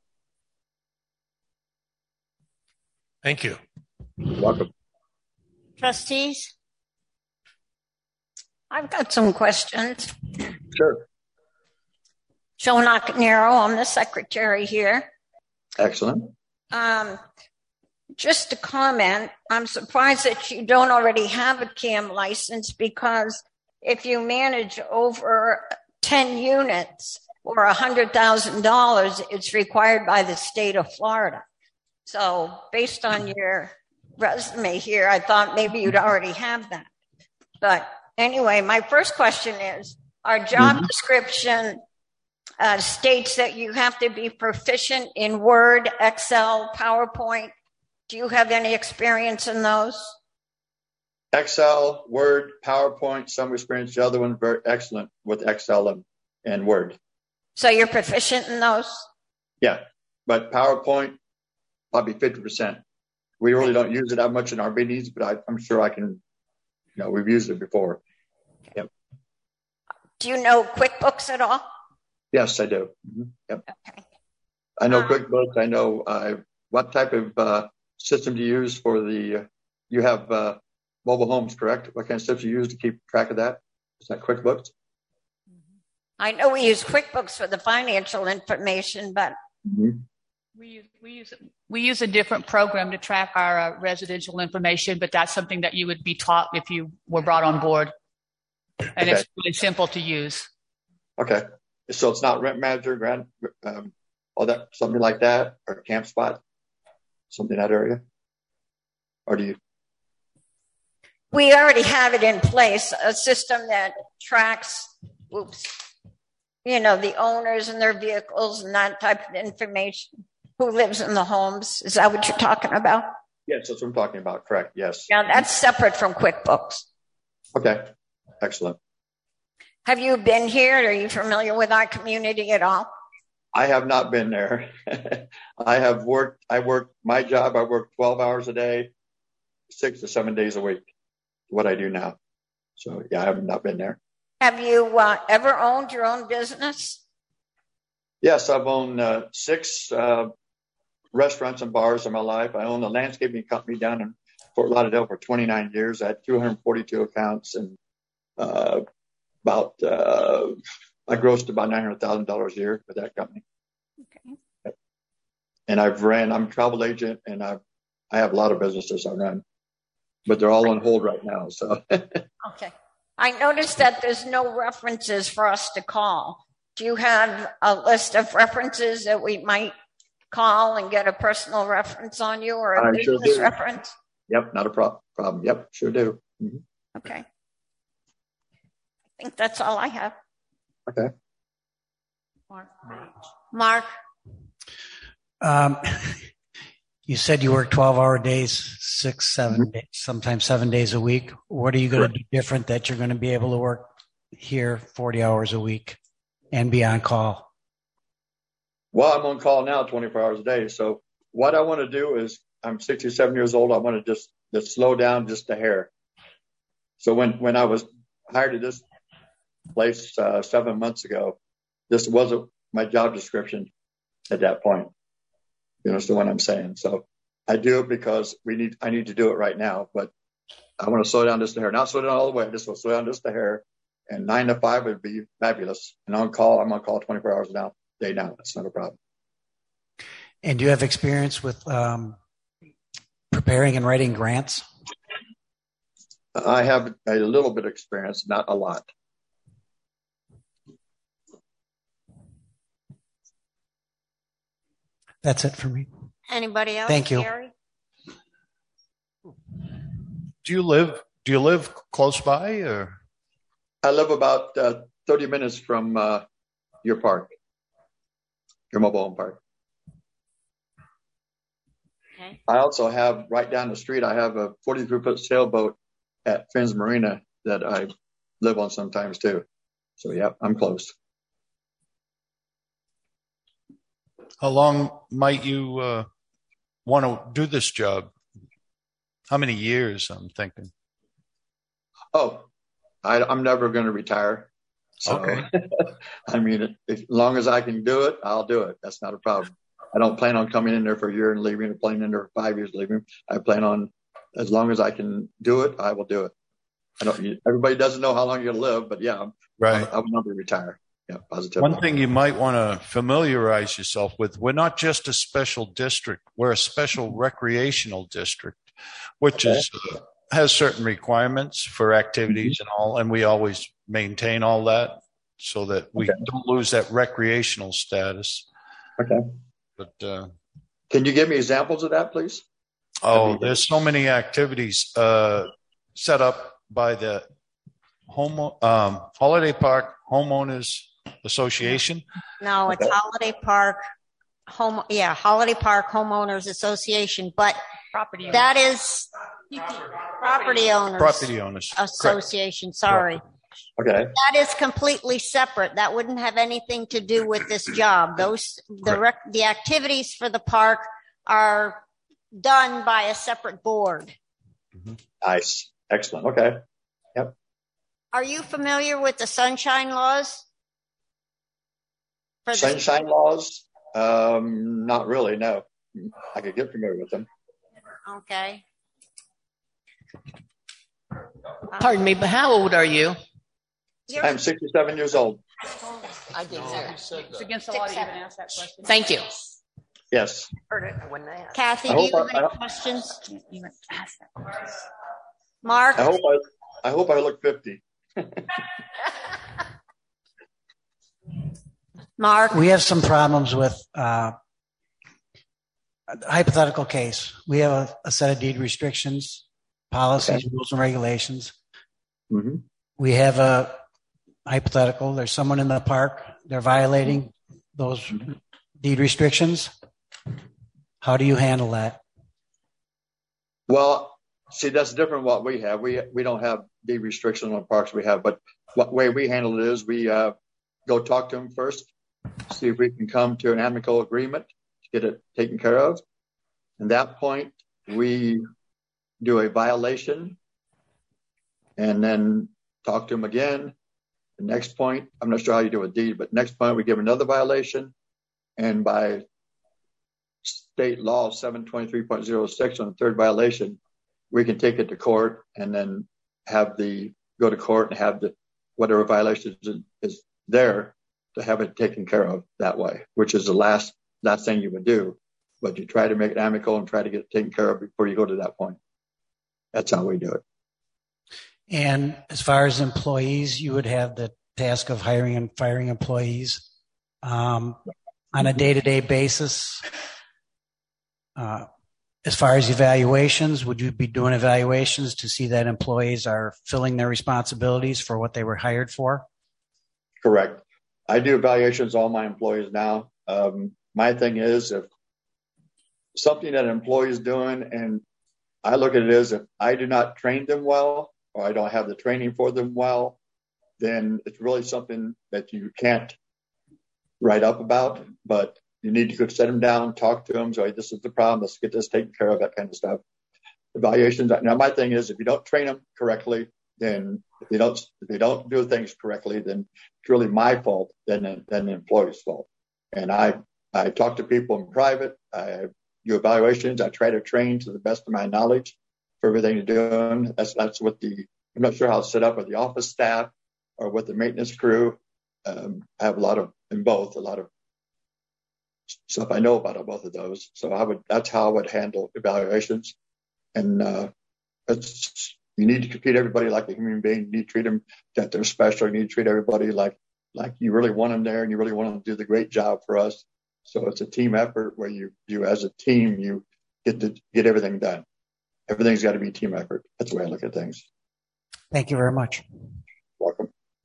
Thank you. You're welcome. Trustees? I've got some questions. Sure. Joan Ockenaro, I'm the secretary here. Excellent. Just a comment, I'm surprised that you don't already have a CAM license, because if you manage over 10 units or $100,000, it's required by the state of Florida. So based on your resume here, I thought maybe you'd already have that. But anyway, my first question is, our job description states that you have to be proficient in Word, Excel, PowerPoint. Do you have any experience in those? Excel, Word, PowerPoint, some experience. The other one, very excellent with Excel and Word. So you're proficient in those? Yeah, but PowerPoint, probably 50%. We really don't use it that much in our meetings, but I'm sure I can, we've used it before. Yep. Do you know QuickBooks at all? Yes, I do. Mm-hmm. Yep. Okay. I know QuickBooks. I know what type of system to use for you have mobile homes, correct? What kind of steps you use to keep track of that? Is that QuickBooks? I know we use QuickBooks for the financial information, but we use a different program to track our residential information, but that's something that you would be taught if you were brought on board. And it's really simple to use. Okay. So it's not Rent Manager, all that, something like that, or CampSpot, something in that area? Or do you? We already have it in place, a system that tracks, the owners and their vehicles and that type of information. Who lives in the homes? Is that what you're talking about? Yes, that's what I'm talking about. Correct. Yes. Now that's separate from QuickBooks. Okay. Excellent. Have you been here? Are you familiar with our community at all? I have not been there. I work my job. I work 12 hours a day, 6 to 7 days a week, what I do now. So yeah, I have not been there. Have you ever owned your own business? Yes, I've owned 6 restaurants and bars in my life. I owned a landscaping company down in Fort Lauderdale for 29 years. I had 242 accounts and I grossed about $900,000 a year with that company. Okay. And I'm a travel agent, and I have a lot of businesses I run, but they're all on hold right now. So. Okay. I noticed that there's no references for us to call. Do you have a list of references that we might call and get a personal reference on you, or a business reference? Yep, not a problem. Yep, sure do. Mm-hmm. Okay. I think that's all I have. Okay. Mark. You said you work 12-hour days, 6, 7 days, sometimes 7 days a week. What are you going to do different that you're going to be able to work here 40 hours a week and be on call? Well, I'm on call now 24 hours a day. So what I want to do is, I'm 67 years old. I want to just slow down just a hair. So when I was hired at this place 7 months ago, this wasn't my job description at that point. You know, so what I'm saying. So I do it because I need to do it right now, but I want to slow down just a hair. Not slow down all the way. I just want to slow down just a hair. And 9 to 5 would be fabulous. And I'm on call 24 hours a day now. That's not a problem. And do you have experience with preparing and writing grants? I have a little bit of experience, not a lot. That's it for me. Anybody else? Thank you. Gary? Do you live close by, or? I live about 30 minutes from your park, your mobile home park. Okay. I also have right down the street, I have a 43-foot sailboat at Finn's Marina that I live on sometimes too. So yeah, I'm close. How long might you want to do this job? How many years, I'm thinking? Oh, I'm never going to retire. So, okay. I mean, as long as I can do it, I'll do it. That's not a problem. I don't plan on coming in there for a year and leaving, or playing in there for 5 years leaving. I plan on, as long as I can do it, I will do it. Everybody doesn't know how long you're going to live, but yeah, right. I will never retire. Yeah, positively. One thing you might want to familiarize yourself with, we're not just a special district, we're a special recreational district, which has certain requirements for activities and all, and we always maintain all that so that we don't lose that recreational status. Okay. But can you give me examples of that, please? Oh, there's so many activities set up by the Holiday Park Homeowners Association. No, it's Holiday Park Holiday Park Homeowners Association, but property owners. That is Property Owners Association. Correct. Sorry. Okay. That is completely separate. That wouldn't have anything to do with this job. The activities for the park are done by a separate board. Mm-hmm. Nice. Excellent. Okay. Yep. Are you familiar with the sunshine laws? Sunshine laws? Not really, no. I could get familiar with them. Okay. Pardon me, but how old are you? I'm 67 years old. I didn't hear. It's against the law to even ask that question. Thank you. Yes. Heard it. I wouldn't ask. Kathy, I do you hope have any questions? Mark? I hope I look 50. Mark? We have some problems with hypothetical case. We have a set of deed restrictions, policies, rules, and regulations. Mm-hmm. We have a hypothetical. There's someone in the park. They're violating those deed restrictions. How do you handle that? Well, see, that's different what we have. We don't have deed restrictions on parks we have, but what way we handle it is we go talk to them first, see if we can come to an amicable agreement to get it taken care of. At that point, we do a violation and then talk to them again. The next point, I'm not sure how you do a deed, but next point we give another violation, and by state law 723.06 on the third violation, we can take it to court and then go to court and have the whatever violation is there to have it taken care of that way, which is the last thing you would do. But you try to make it amicable and try to get it taken care of before you go to that point. That's how we do it. And as far as employees, you would have the task of hiring and firing employees on a day-to-day basis. As far as evaluations, would you be doing evaluations to see that employees are filling their responsibilities for what they were hired for? Correct. I do evaluations on all my employees now. My thing is, if something that an employee is doing, and I look at it as if I do not train them well, or I don't have the training for them well, then it's really something that you can't write up about, but you need to go sit them down, talk to them. So hey, this is the problem. Let's get this taken care of, that kind of stuff. Evaluations. Now, my thing is, if you don't train them correctly, then if they don't do things correctly, then it's really my fault than the employee's fault. And I talk to people in private. I do evaluations. I try to train to the best of my knowledge for everything they're doing. That's what I'm not sure how it's set up with the office staff or with the maintenance crew. I have a lot of stuff I know about both of those. So that's how I would handle evaluations. And you need to treat everybody like a human being. You need to treat them that they're special. You need to treat everybody like you really want them there, and you really want them to do the great job for us. So it's a team effort where you as a team, you get everything done. Everything's got to be a team effort. That's the way I look at things. Thank you very much. Welcome.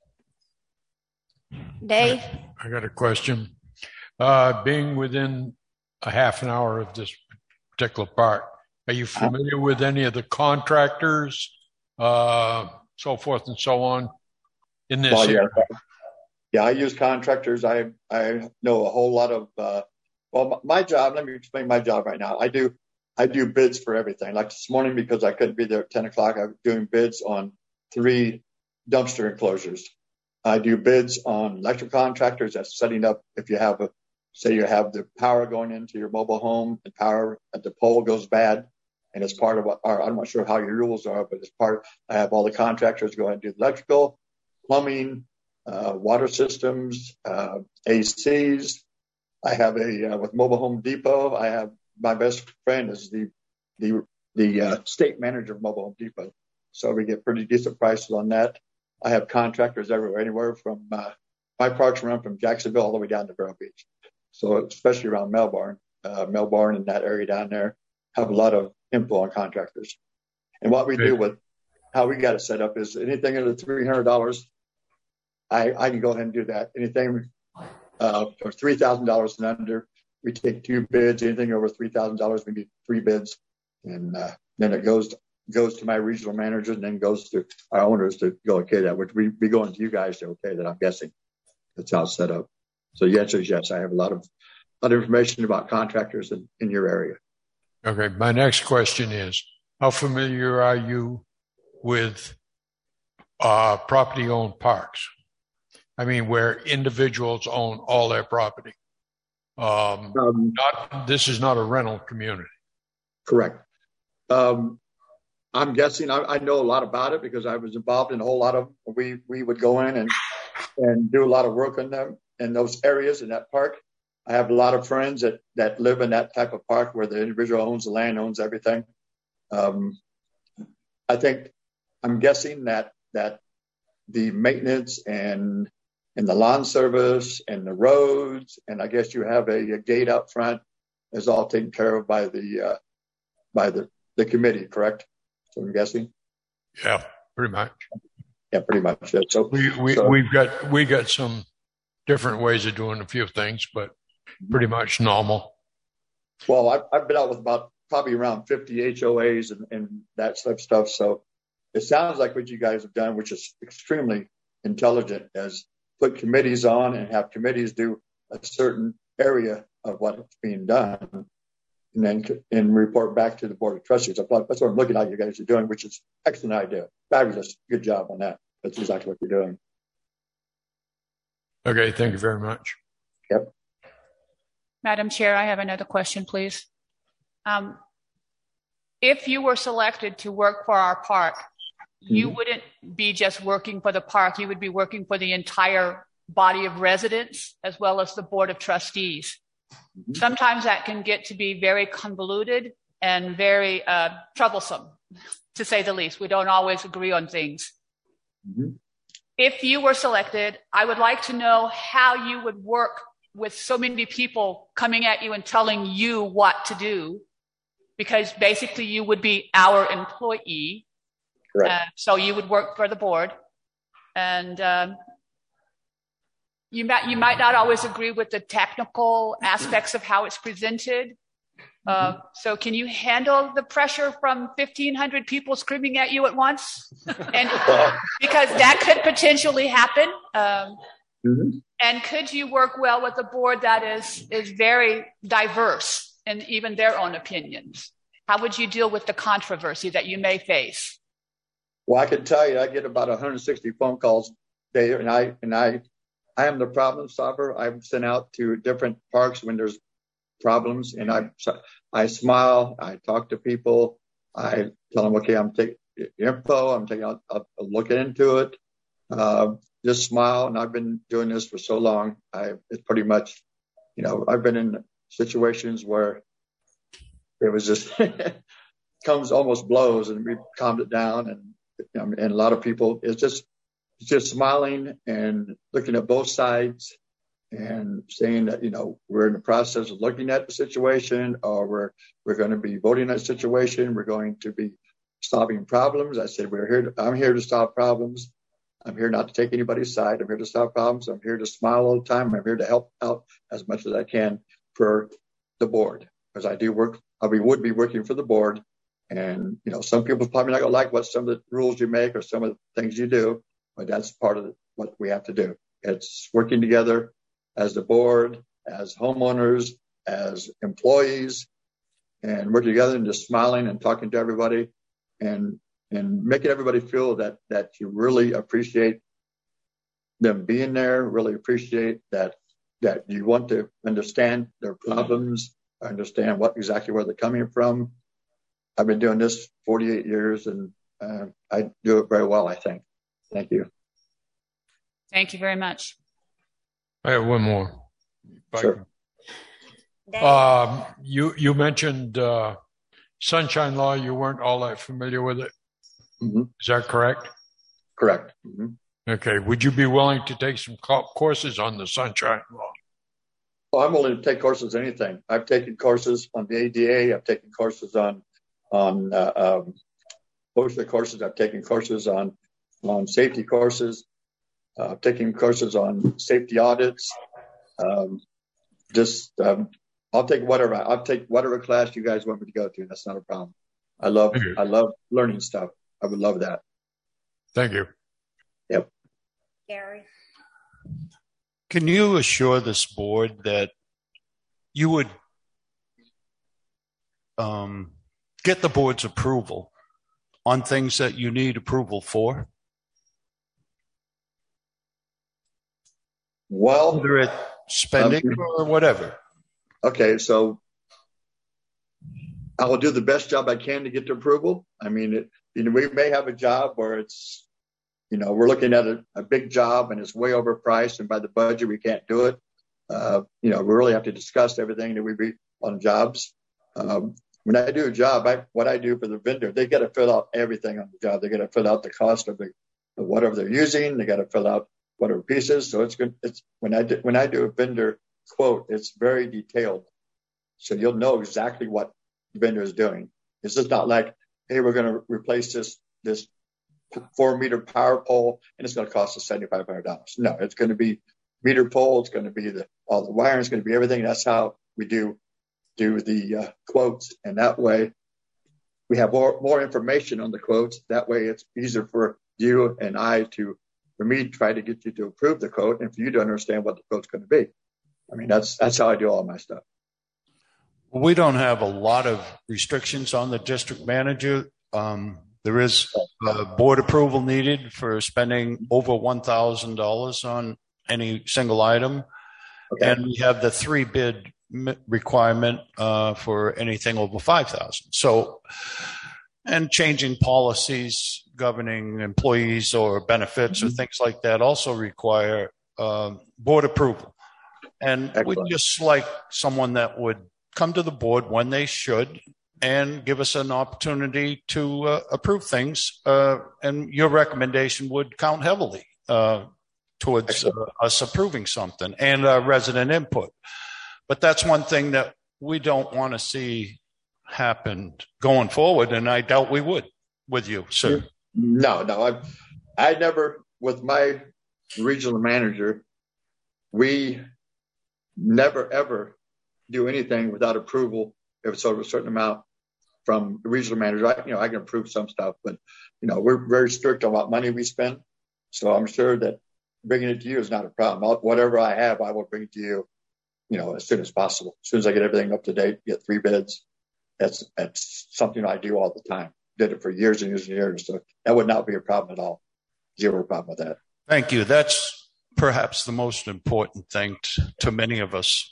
Dave? I got a question. Being within a half an hour of this particular park, are you familiar with any of the contractors, so forth and so on in this area? Yeah, I use contractors. I know a whole lot of, my job, let me explain my job right now. I do bids for everything. Like this morning, because I couldn't be there at 10 o'clock, I'm doing bids on 3 dumpster enclosures. I do bids on electrical contractors that's setting up. If you have say you have the power going into your mobile home, and power at the pole goes bad, and it's part of I'm not sure how your rules are, but I have all the contractors go ahead and do the electrical, plumbing, water systems, ACs. I have with Mobile Home Depot, I have my best friend is the state manager of Mobile Home Depot. So we get pretty decent prices on that. I have contractors everywhere, anywhere from my parks run from Jacksonville all the way down to Vero Beach. So especially around Melbourne and that area down there, have a lot of info on contractors. And what we do with how we got it set up is anything under $300, I can go ahead and do that. Anything for $3,000 and under, we take 2 bids. Anything over $3,000, we need 3 bids, and then it goes to my regional manager, and then goes to our owners to go okay that, which we be going to you guys to okay that. I'm guessing that's how it's set up. So the answer is yes. I have a lot of information about contractors in your area. Okay. My next question is, how familiar are you with property-owned parks? I mean, where individuals own all their property. This is not a rental community. Correct. I'm guessing I know a lot about it because I was involved in a whole lot of. We would go in and do a lot of work on them in those areas in that park. I have a lot of friends that live in that type of park where the individual owns the land, owns everything. I'm guessing that the maintenance and the lawn service and the roads, and I guess you have a gate out front, is all taken care of by the committee, correct? So I'm guessing. Yeah, pretty much. Yeah, pretty much. So we got some different ways of doing a few things, but pretty much normal. Well, I've been out with probably around 50 HOAs and that type of stuff. So it sounds like what you guys have done, which is extremely intelligent, is put committees on and have committees do a certain area of what's being done, and then report back to the board of trustees. That's what I'm looking at you guys are doing, which is excellent idea. Fabulous. Good job on that. That's exactly what you're doing. Okay. Thank you very much. Yep. Madam Chair, I have another question, please. If you were selected to work for our park, you wouldn't be just working for the park. You would be working for the entire body of residents as well as the board of trustees. Sometimes that can get to be very convoluted and very troublesome, to say the least. We don't always agree on things. If you were selected, I would like to know how you would work with so many people coming at you and telling you what to do, because basically you would be our employee. So you would work for the board, and you might not always agree with the technical aspects of how it's presented. So can you handle the pressure from 1,500 people screaming at you at once? And because that could potentially happen. And could you work well with a board that is very diverse in even their own opinions? How would you deal with the controversy that you may face? Well, I can tell you, I get about 160 phone calls a day, and I am the problem solver. I'm sent out to different parks when there's problems, and I smile, I talk to people, I tell them, okay, I'm taking info, I'll look into it. Just smile, and I've been doing this for so long. It's pretty much, I've been in situations where it was just comes almost blows, and we calmed it down, and a lot of people, it's just smiling and looking at both sides and saying that, we're in the process of looking at the situation, or we're going to be voting on a situation. We're going to be solving problems. I said, I'm here to solve problems. I'm here not to take anybody's side. I'm here to solve problems. I'm here to smile all the time. I'm here to help out as much as I can for the board, because we would be working for the board. And, some people probably not going to like some of the rules you make or some of the things you do, but that's part of what we have to do. It's working together as the board, as homeowners, as employees, and working together and just smiling and talking to everybody and making everybody feel that you really appreciate them being there, really appreciate that you want to understand their problems, understand exactly where they're coming from. I've been doing this 48 years, and I do it very well, I think. Thank you. Thank you very much. I have one more. Sure. You mentioned Sunshine Law. You weren't all that familiar with it. Is that correct? Correct. Okay. Would you be willing to take some courses on the Sunshine Law? Well, I'm willing to take courses on anything. I've taken courses on the ADA. I've taken courses on OSHA courses. I've taken courses on safety courses. Taking courses on safety audits. I'll take whatever class you guys want me to go to. That's not a problem. I love learning stuff. I would love that. Thank you. Yep. Gary. Can you assure this board that you would get the board's approval on things that you need approval for? Well, whether it's spending or whatever. Okay, so I will do the best job I can to get the approval. I mean, we may have a job where it's, we're looking at a big job and it's way overpriced, and by the budget we can't do it. We really have to discuss everything that we be on jobs. When I do a job, what I do for the vendor, they got to fill out everything on the job. They got to fill out the cost of whatever they're using. They got to fill out whatever pieces. So it's good. It's when I do a vendor quote, it's very detailed. So you'll know exactly what the vendor is doing. It's just not like, hey, we're going to replace this 4-meter power pole and it's going to cost us $7,500. No, it's going to be meter pole. It's going to be all the wiring. It's going to be everything. That's how we do the quotes, and that way we have more information on the quotes. That way it's easier for you and I for me to try to get you to approve the quote and for you to understand what the quote's going to be. I mean, that's how I do all my stuff. We don't have a lot of restrictions on the district manager. There is board approval needed for spending over $1,000 on any single item. Okay. And we have the 3-bid requirement for anything over 5,000. So, and changing policies governing employees or benefits or things like that also require board approval. And we'd just like someone that would come to the board when they should and give us an opportunity to approve things. And your recommendation would count heavily towards us approving something and resident input. But that's one thing that we don't want to see happen going forward, and I doubt we would with you, sir. No. I never, with my regional manager, we never, ever do anything without approval if it's over a certain amount from the regional manager. I can approve some stuff, but, we're very strict on what money we spend. So I'm sure that bringing it to you is not a problem. Whatever I have, I will bring it to you, as soon as possible. As soon as I get everything up to date, get 3 bids. That's something I do all the time. Did it for years and years and years. So that would not be a problem at all. Zero problem with that. Thank you. That's perhaps the most important thing to many of us.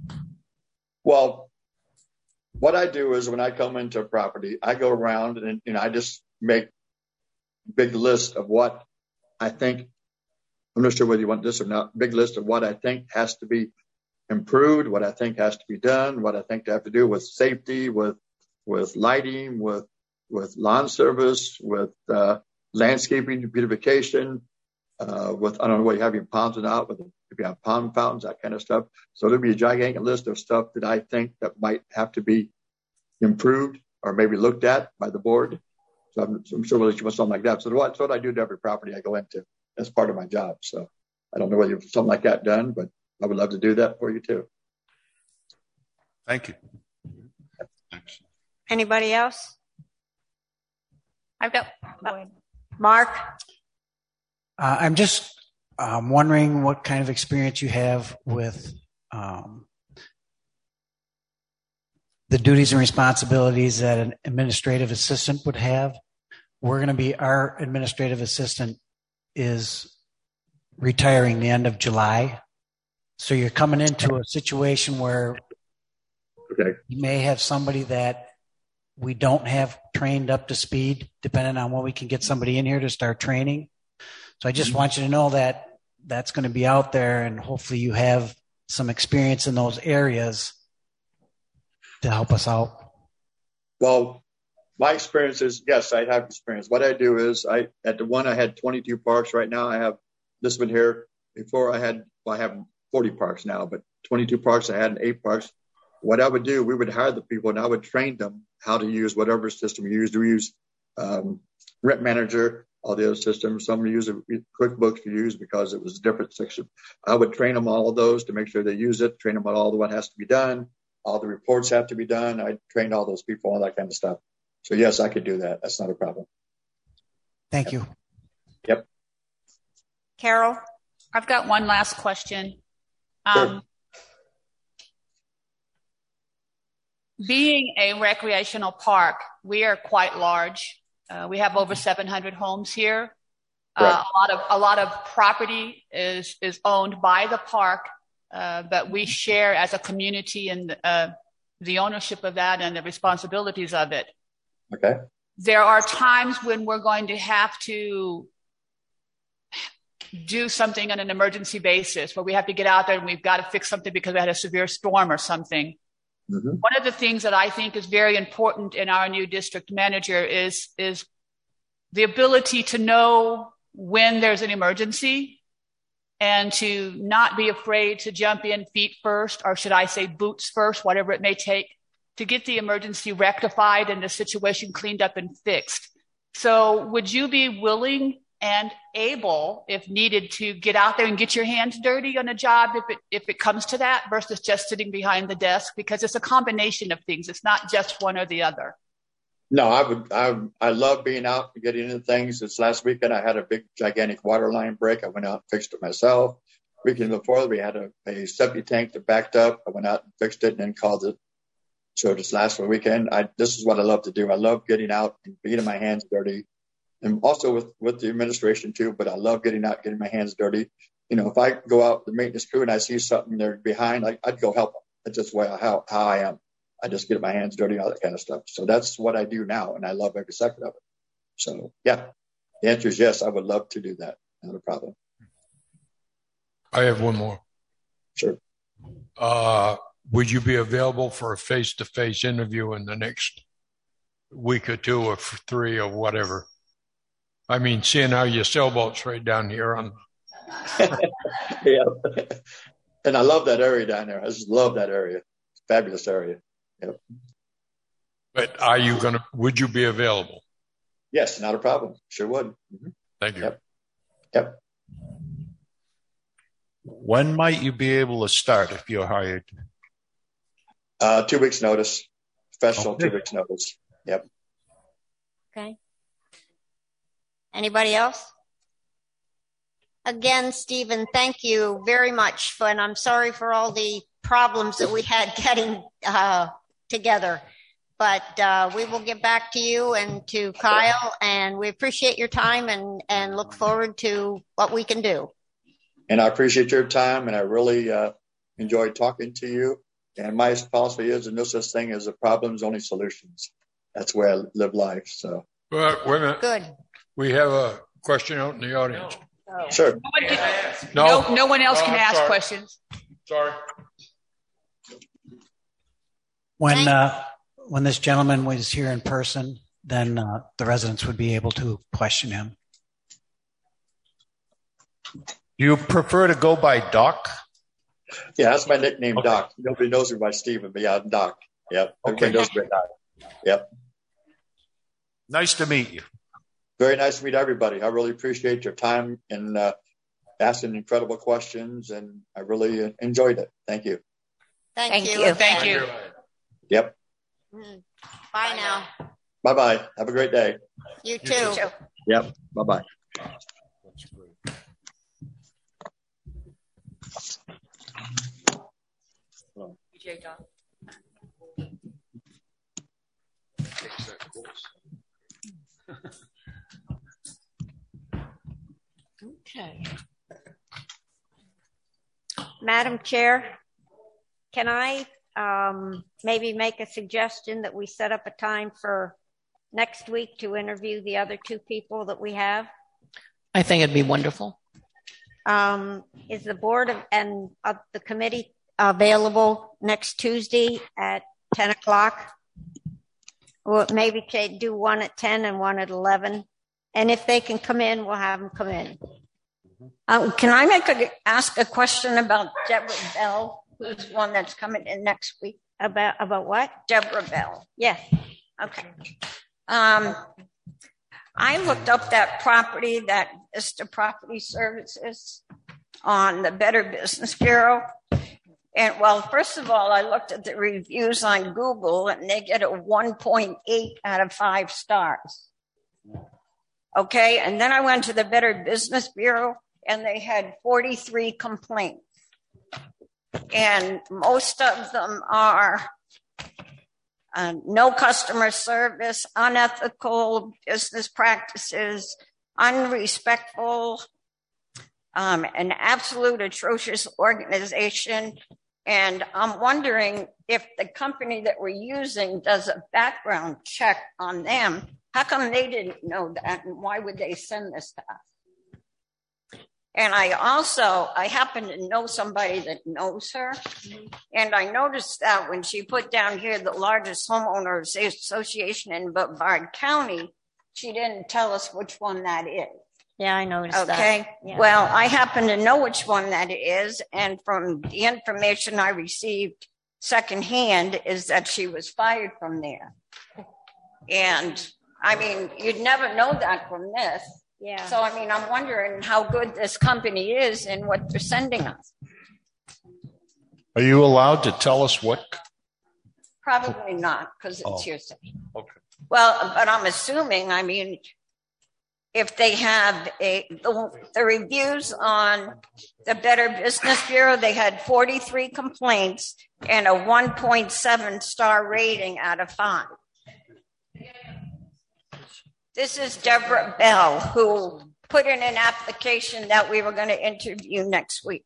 Well, what I do is when I come into a property, I go around and I just make a big list of what I think. I'm not sure whether you want this or not. Big list of what I think has to be improved, what I think has to be done, what I think they have to do with safety, with lighting, with lawn service, with landscaping, beautification, with, I don't know what you have your ponds or not, if you have pond fountains, that kind of stuff. So there'll be a gigantic list of stuff that I think that might have to be improved or maybe looked at by the board. So I'm sure that you want something like that. So that's what I do to every property I go into. That's part of my job. So I don't know whether you have something like that done, but I would love to do that for you too. Thank you. Anybody else? I've got Mark. I'm just wondering what kind of experience you have with the duties and responsibilities that an administrative assistant would have. Our administrative assistant is retiring the end of July. So you're coming into a situation where you may have somebody that we don't have trained up to speed, depending on when we can get somebody in here to start training. So I just want you to know that that's going to be out there, and hopefully you have some experience in those areas to help us out. Well, my experience is, yes, I have experience. What I do is at the one I had 22 parks. Right now I have this one here. Before I have 40 parks now, but 22 parks I had in 8 parks. What I would do, we would hire the people and I would train them how to use whatever system we use. We use Rent Manager, all the other systems. Some use QuickBooks to use because it was a different section. I would train them all of those to make sure they use it, train them on all the what has to be done. All the reports have to be done. I trained all those people, all that kind of stuff. So yes, I could do that. That's not a problem. Thank you. Yep. Carol? I've got one last question. Sure. Being a recreational park, we are quite large. We have over 700 homes here. A lot of property is owned by the park, but we share as a community in the ownership of that and the responsibilities of it. Okay. there are times when we're going to have to do something on an emergency basis where we have to get out there and we've got to fix something because we had a severe storm or something. Mm-hmm. One of the things that I think is very important in our new district manager is the ability to know when there's an emergency and to not be afraid to jump in feet first, or should I say boots first, whatever it may take, to get the emergency rectified and the situation cleaned up and fixed. So would you be willing and able, if needed, to get out there and get your hands dirty on a job if it comes to that, versus just sitting behind the desk? Because it's a combination of things. It's not just one or the other. No, I love being out and getting into things. This last weekend, I had a big, gigantic water line break. I went out and fixed it myself. Weekend before, we had a septic tank that backed up. I went out and fixed it and then called it. So this last weekend, this is what I love to do. I love getting out and getting my hands dirty. And also with the administration too, but I love getting out, getting my hands dirty. You know, if I go out with the maintenance crew and I see something they're behind, I'd go help them. That's just how I am. I just get my hands dirty, all that kind of stuff. So that's what I do now, and I love every second of it. So, yeah, the answer is yes, I would love to do that. Not a problem. I have one more. Sure. Would you be available for a face-to-face interview in the next week or two or 3 or whatever? I mean, seeing how your sailboat's right down here on. Yeah. And I love that area down there. I just love that area. It's a fabulous area. Yep. But would you be available? Yes, not a problem. Sure would. Mm-hmm. Thank you. Yep. When might you be able to start if you're hired? 2 weeks notice. Professional, okay. 2 weeks notice. Yep. Okay. Anybody else? Again, Stephen, thank you very much. And I'm sorry for all the problems that we had getting together. But we will get back to you and to Kyle, and we appreciate your time and look forward to what we can do. And I appreciate your time, and I really enjoyed talking to you. And my philosophy is, no such thing as a problems, only solutions. That's where I live life. So. Well, wait a minute. Good. We have a question out in the audience. Oh. Sure. No one else can ask questions. Sorry. When this gentleman was here in person, then the residents would be able to question him. Do you prefer to go by Doc? Yeah, that's my nickname, okay. Doc. Nobody knows me by Stephen, but yeah, I'm Doc. Yep. Everybody knows me by Doc. Yep. Nice to meet you. Very nice to meet everybody. I really appreciate your time and asking incredible questions, and I really enjoyed it. Thank you. Thank you. Thank you. Yep. Bye now. Bye-bye. Have a great day. You too. Yep. Bye-bye. DJ Doc. Okay. Madam Chair, can I maybe make a suggestion that we set up a time for next week to interview the other 2 people that we have? I think it'd be wonderful. Is the board and the committee available next Tuesday at 10 o'clock? Well, maybe do one at 10 and one at 11. And if they can come in, we'll have them come in. Can I ask a question about Deborah Bell, who's one that's coming in next week? About what? Deborah Bell. Yes. Okay. I looked up that property, that Vista Property Services on the Better Business Bureau. And well, first of all, I looked at the reviews on Google and they get a 1.8 out of 5 stars. Okay. And then I went to the Better Business Bureau and they had 43 complaints. And most of them are no customer service, unethical business practices, unrespectful, an absolute atrocious organization. And I'm wondering if the company that we're using does a background check on them How come they didn't know that, and why would they send this to us? And I happen to know somebody that knows her, and I noticed that when she put down here the largest homeowners association in Brevard County, she didn't tell us which one that is. Yeah, I noticed that. Okay. Yeah. Well, I happen to know which one that is, and from the information I received secondhand is that she was fired from there. And I mean, you'd never know that from this. Yeah. So, I mean, I'm wondering how good this company is and what they're sending us. Are you allowed to tell us what? Probably not, because it's hearsay. Okay. Well, but I'm assuming, I mean, if they have the reviews on the Better Business Bureau, they had 43 complaints and a 1.7 star rating out of 5. This is Deborah Bell, who put in an application that we were going to interview next week.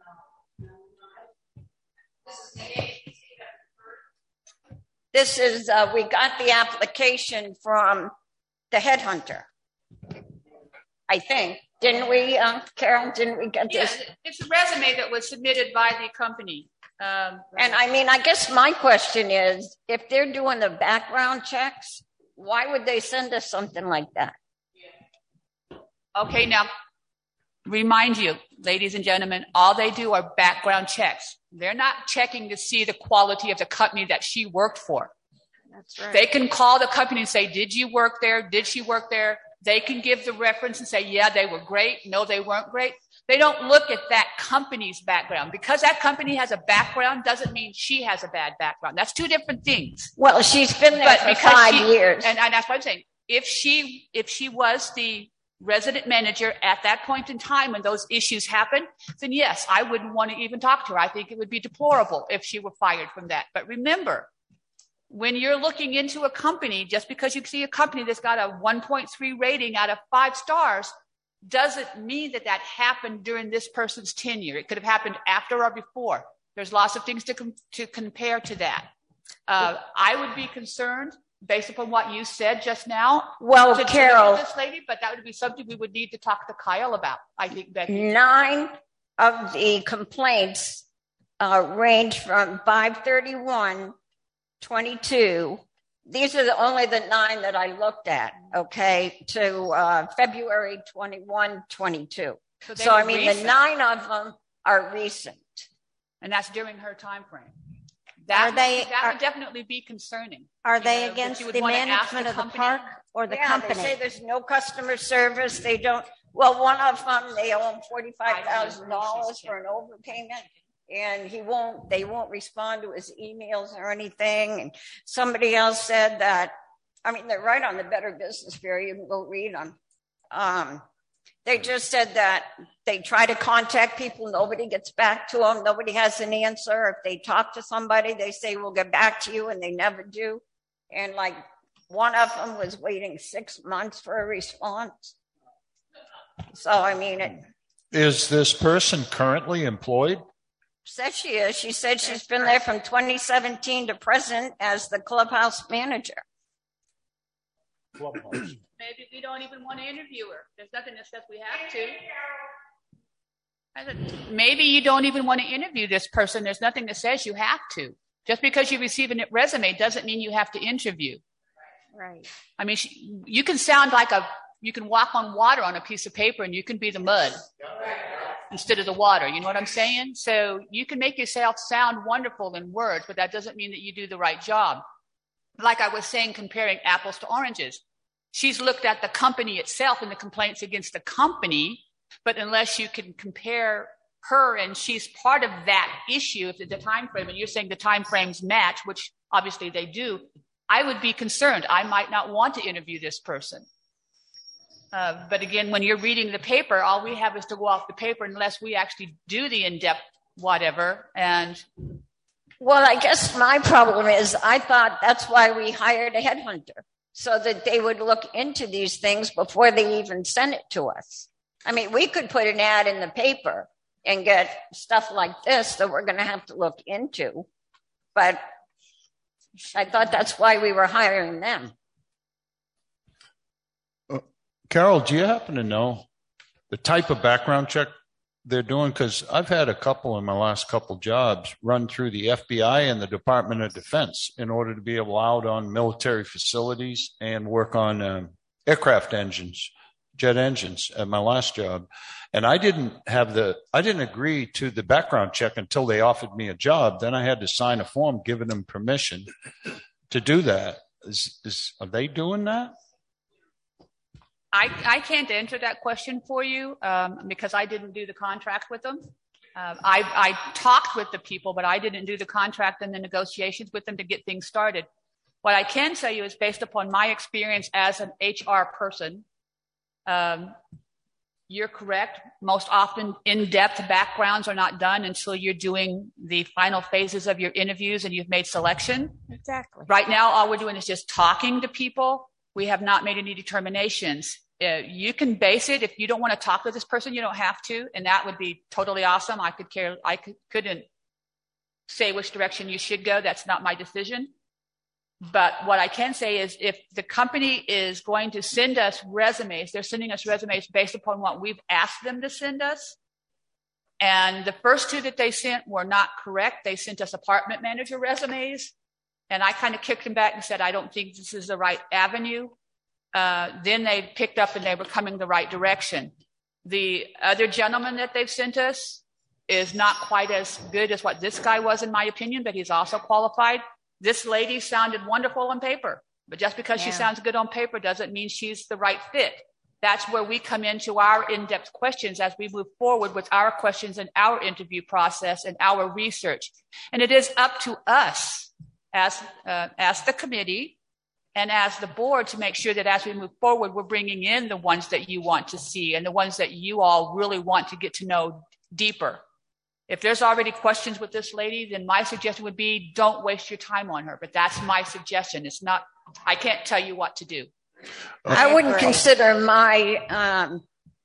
This is, we got the application from the headhunter, I think. Didn't we, Carol, didn't we get this? Yeah, it's a resume that was submitted by the company. And I mean, I guess my question is, if they're doing the background checks, why would they send us something like that? Okay, now, remind you, ladies and gentlemen, all they do are background checks. They're not checking to see the quality of the company that she worked for. That's right. They can call the company and say, did you work there? Did she work there? They can give the reference and say, yeah, they were great. No, they weren't great. They don't look at that company's background. Because that company has a background doesn't mean she has a bad background. That's two different things. Well, she's been there for 5 years. And that's what I'm saying. If she was the resident manager at that point in time when those issues happened, then yes, I wouldn't want to even talk to her. I think it would be deplorable if she were fired from that. But remember, when you're looking into a company, just because you see a company that's got a 1.3 rating out of 5 stars, doesn't mean that happened during this person's tenure. It could have happened after or before. There's lots of things to compare to that. I would be concerned based upon what you said just now. Well, Carol, this lady, but that would be something we would need to talk to Kyle about. I think that 9 of the complaints range from 5/31/22. These are only the 9 that I looked at, okay, to February 21/22. So I mean, recent. The 9 of them are recent. And that's during her time frame. That would definitely be concerning. Are they against the management of the park or the company? They say there's no customer service. They don't. Well, one of them, they owe him $45,000 for an overpayment. And they won't respond to his emails or anything. And somebody else said that, I mean, they're right on the Better Business Bureau. You can go read them. They just said that they try to contact people. Nobody gets back to them. Nobody has an answer. If they talk to somebody, they say, we'll get back to you, and they never do. And like one of them was waiting 6 months for a response. So, I mean, Is this person currently employed? Says she is. She said she's been there from 2017 to present as the clubhouse manager. Maybe we don't even want to interview her. There's nothing that says we have to. Maybe you don't even want to interview this person. There's nothing that says you have to. Just because you receive a resume doesn't mean you have to interview. Right. I mean, you can sound like you can walk on water on a piece of paper and you can be the mud instead of the water. You know what I'm saying? So you can make yourself sound wonderful in words, but that doesn't mean that you do the right job. Like I was saying, comparing apples to oranges. She's looked at the company itself and the complaints against the company, but unless you can compare her and she's part of that issue, if the time frame, and you're saying the time frames match, which obviously they do, I would be concerned. I might not want to interview this person. But again, when you're reading the paper, all we have is to go off the paper unless we actually do the in-depth whatever. And well, I guess my problem is I thought that's why we hired a headhunter, so that they would look into these things before they even send it to us. I mean, we could put an ad in the paper and get stuff like this that we're going to have to look into. But I thought that's why we were hiring them. Carol, do you happen to know the type of background check they're doing? Because I've had a couple in my last couple jobs run through the FBI and the Department of Defense in order to be allowed on military facilities and work on aircraft engines, jet engines at my last job. And I didn't agree to the background check until they offered me a job. Then I had to sign a form giving them permission to do that. Are they doing that? I can't answer that question for you because I didn't do the contract with them. I talked with the people, but I didn't do the contract and the negotiations with them to get things started. What I can tell you is based upon my experience as an HR person, you're correct. Most often in-depth backgrounds are not done until you're doing the final phases of your interviews and you've made selection. Exactly. Right now, all we're doing is just talking to people. We have not made any determinations. You can base it. If you don't want to talk to this person, you don't have to. And that would be totally awesome. I couldn't say which direction you should go. That's not my decision. But what I can say is if the company is going to send us resumes, they're sending us resumes based upon what we've asked them to send us. And the first two that they sent were not correct. They sent us apartment manager resumes. And I kind of kicked them back and said, I don't think this is the right avenue. Then they picked up and they were coming the right direction. The other gentleman that they've sent us is not quite as good as what this guy was, in my opinion, but he's also qualified. This lady sounded wonderful on paper, but just because she sounds good on paper doesn't mean she's the right fit. That's where we come into our in-depth questions as we move forward with our questions and our interview process and our research. And it is up to us as the committee and as the board to make sure that as we move forward, we're bringing in the ones that you want to see and the ones that you all really want to get to know deeper. If there's already questions with this lady, then my suggestion would be don't waste your time on her. But that's my suggestion. It's not, I can't tell you what to do. I wouldn't consider my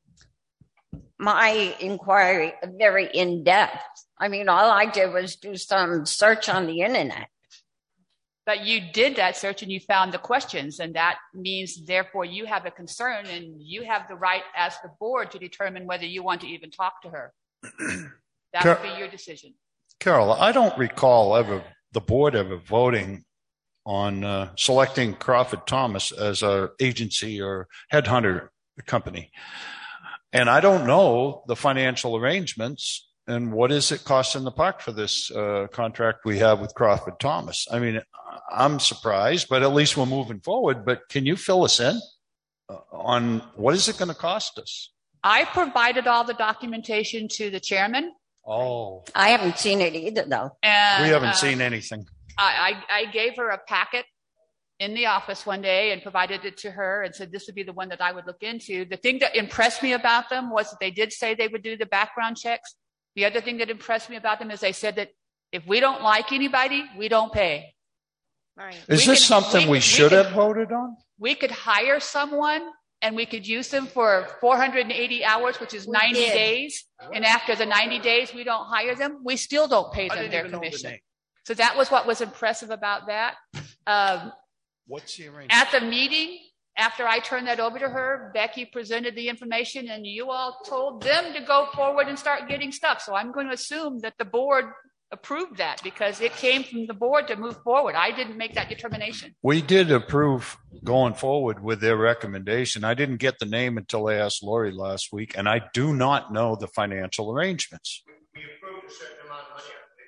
inquiry very in-depth. I mean, all I did was do some search on the internet. But you did that search and you found the questions, and that means therefore you have a concern and you have the right as the board to determine whether you want to even talk to her. That would be your decision. Carol, I don't recall the board ever voting on selecting Crawford Thomas as our agency or headhunter company. And I don't know the financial arrangements and what is it costing the park for this contract we have with Crawford Thomas. I mean, I'm surprised, but at least we're moving forward. But can you fill us in on what is it going to cost us? I provided all the documentation to the chairman. Oh, I haven't seen it either, though. And, we haven't seen anything. I gave her a packet in the office one day and provided it to her and said this would be the one that I would look into. The thing that impressed me about them was that they did say they would do the background checks. The other thing that impressed me about them is they said that if we don't like anybody, we don't pay. Right. Is this something we should have voted on? We could hire someone and we could use them for 480 hours, which is 90 days. And after the 90 days, we don't hire them. We still don't pay them their commission. So that was what was impressive about that. What's the arrangement? At the meeting, after I turned that over to her, Becky presented the information and you all told them to go forward and start getting stuff. So I'm going to assume that the board approved that because it came from the board to move forward. I didn't make that determination. We did approve going forward with their recommendation. I didn't get the name until I asked Lori last week, and I do not know the financial arrangements. We approved a certain amount of money.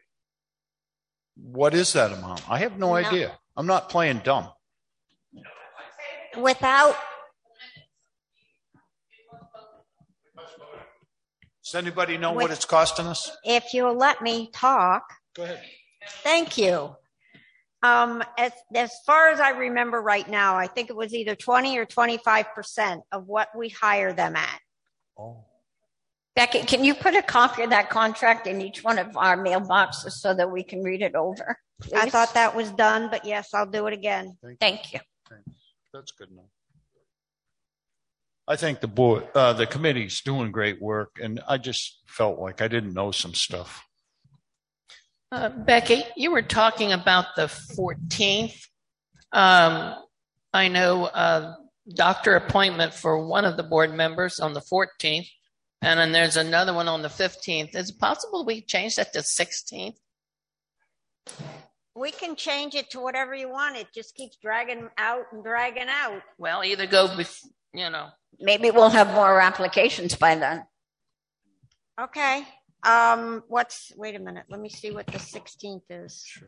What is that amount? I have no idea. I'm not playing dumb. Without. Does anybody know what it's costing us? If you'll let me talk. Go ahead. Thank you. As far as I remember right now, I think it was either 20 or 25% of what we hire them at. Oh. Becky, can you put a copy of that contract in each one of our mailboxes so that we can read it over? Please? I thought that was done, but yes, I'll do it again. Thank you. Thanks. That's good enough. I think the board, the committee's doing great work, and I just felt like I didn't know some stuff. Becky, you were talking about the 14th. I know doctor appointment for one of the board members on the 14th, and then there's another one on the 15th. Is it possible we change that to 16th? We can change it to whatever you want. It just keeps dragging out and dragging out. Well, either go, Maybe we'll have more applications by then. Okay. Wait a minute. Let me see what the 16th is. Sure.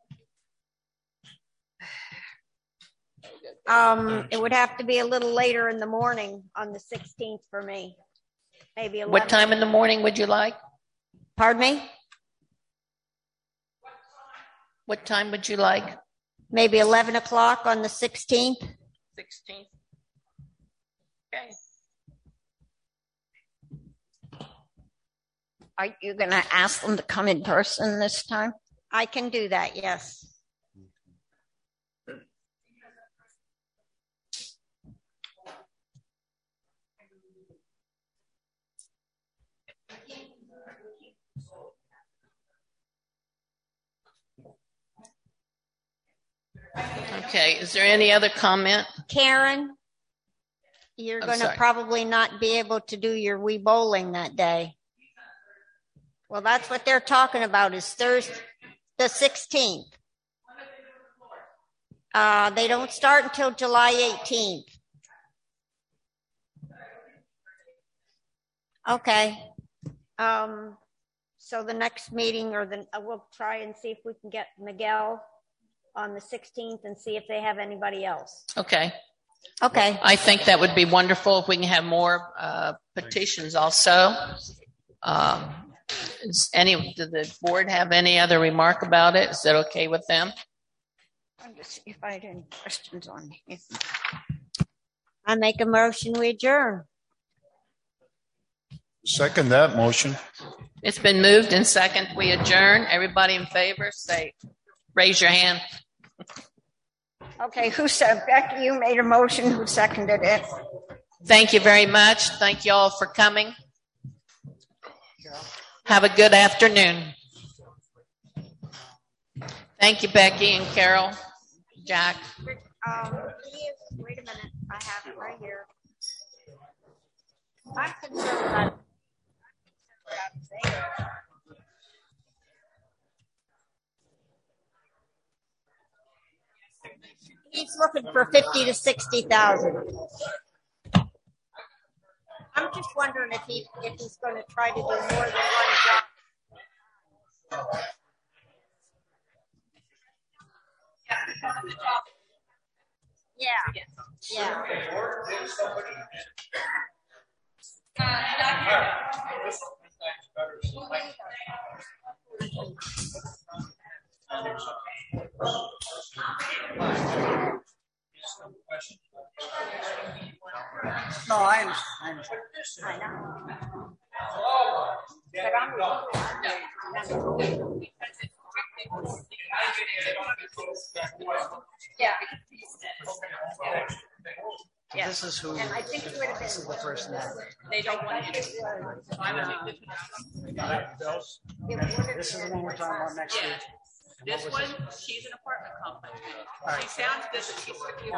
It would have to be a little later in the morning on the 16th for me. Maybe 11. What time in the morning would you like? Pardon me? What time would you like? Maybe 11 o'clock on the 16th. 16th. Okay. Are you going to ask them to come in person this time? I can do that, yes. Okay, is there any other comment? Karen, you're going to probably not be able to do your Wii bowling that day. Well, that's what they're talking about is Thursday, the 16th. They don't start until July 18th. Okay. So the next meeting we'll try and see if we can get Miguel on the 16th and see if they have anybody else. Okay. Okay. I think that would be wonderful if we can have more petitions also. Does the board have any other remark about it? Is that okay with them? I'm just see if I had any questions on it. I make a motion, we adjourn. Second that motion. It's been moved and second. We adjourn. Everybody in favor, raise your hand. Okay, who said? Becky, you made a motion. Who seconded it? Thank you very much. Thank you all for coming. Have a good afternoon. Thank you, Becky and Carol, Jack. Wait a minute. I have it right here. I'm concerned about he's looking for 50 to 60,000. I'm just wondering if he's going to try to do more than one job. Yeah. No, I understand. I know. Yeah. Yeah. This is who. And I think it would have been. This is the person that. They don't want you to. This is the one we're talking about next week. This one, she's an apartment complex. Right. She sounds good, but she's strictly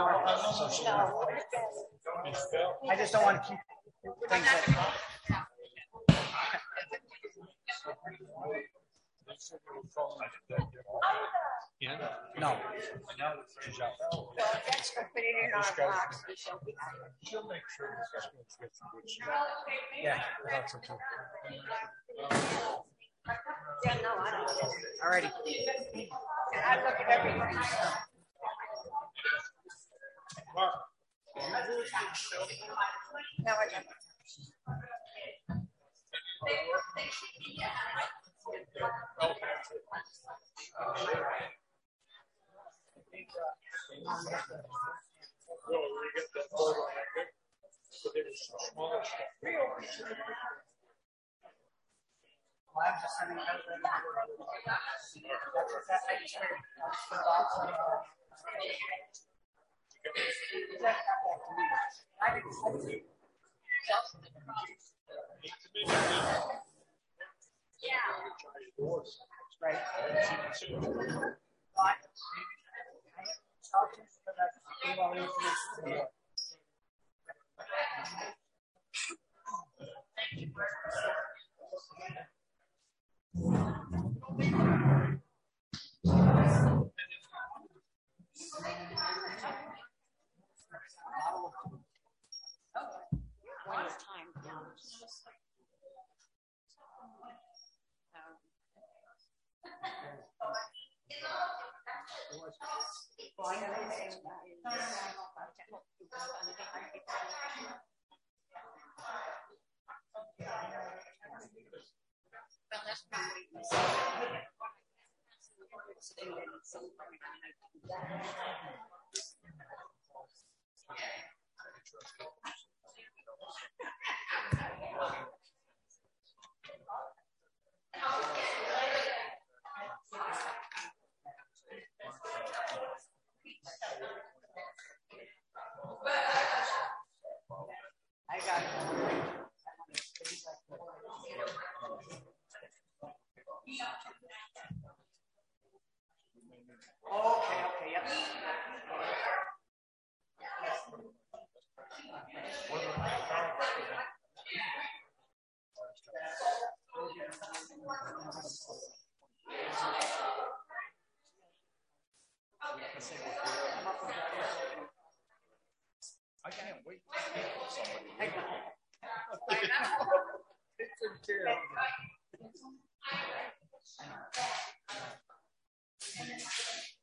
I just don't want to keep things that. No. Yeah, that's okay. Yeah, no, I don't. Alrighty. I look at everything. No, I don't. I'm just sending out right. I can't wait to speak with somebody. It's a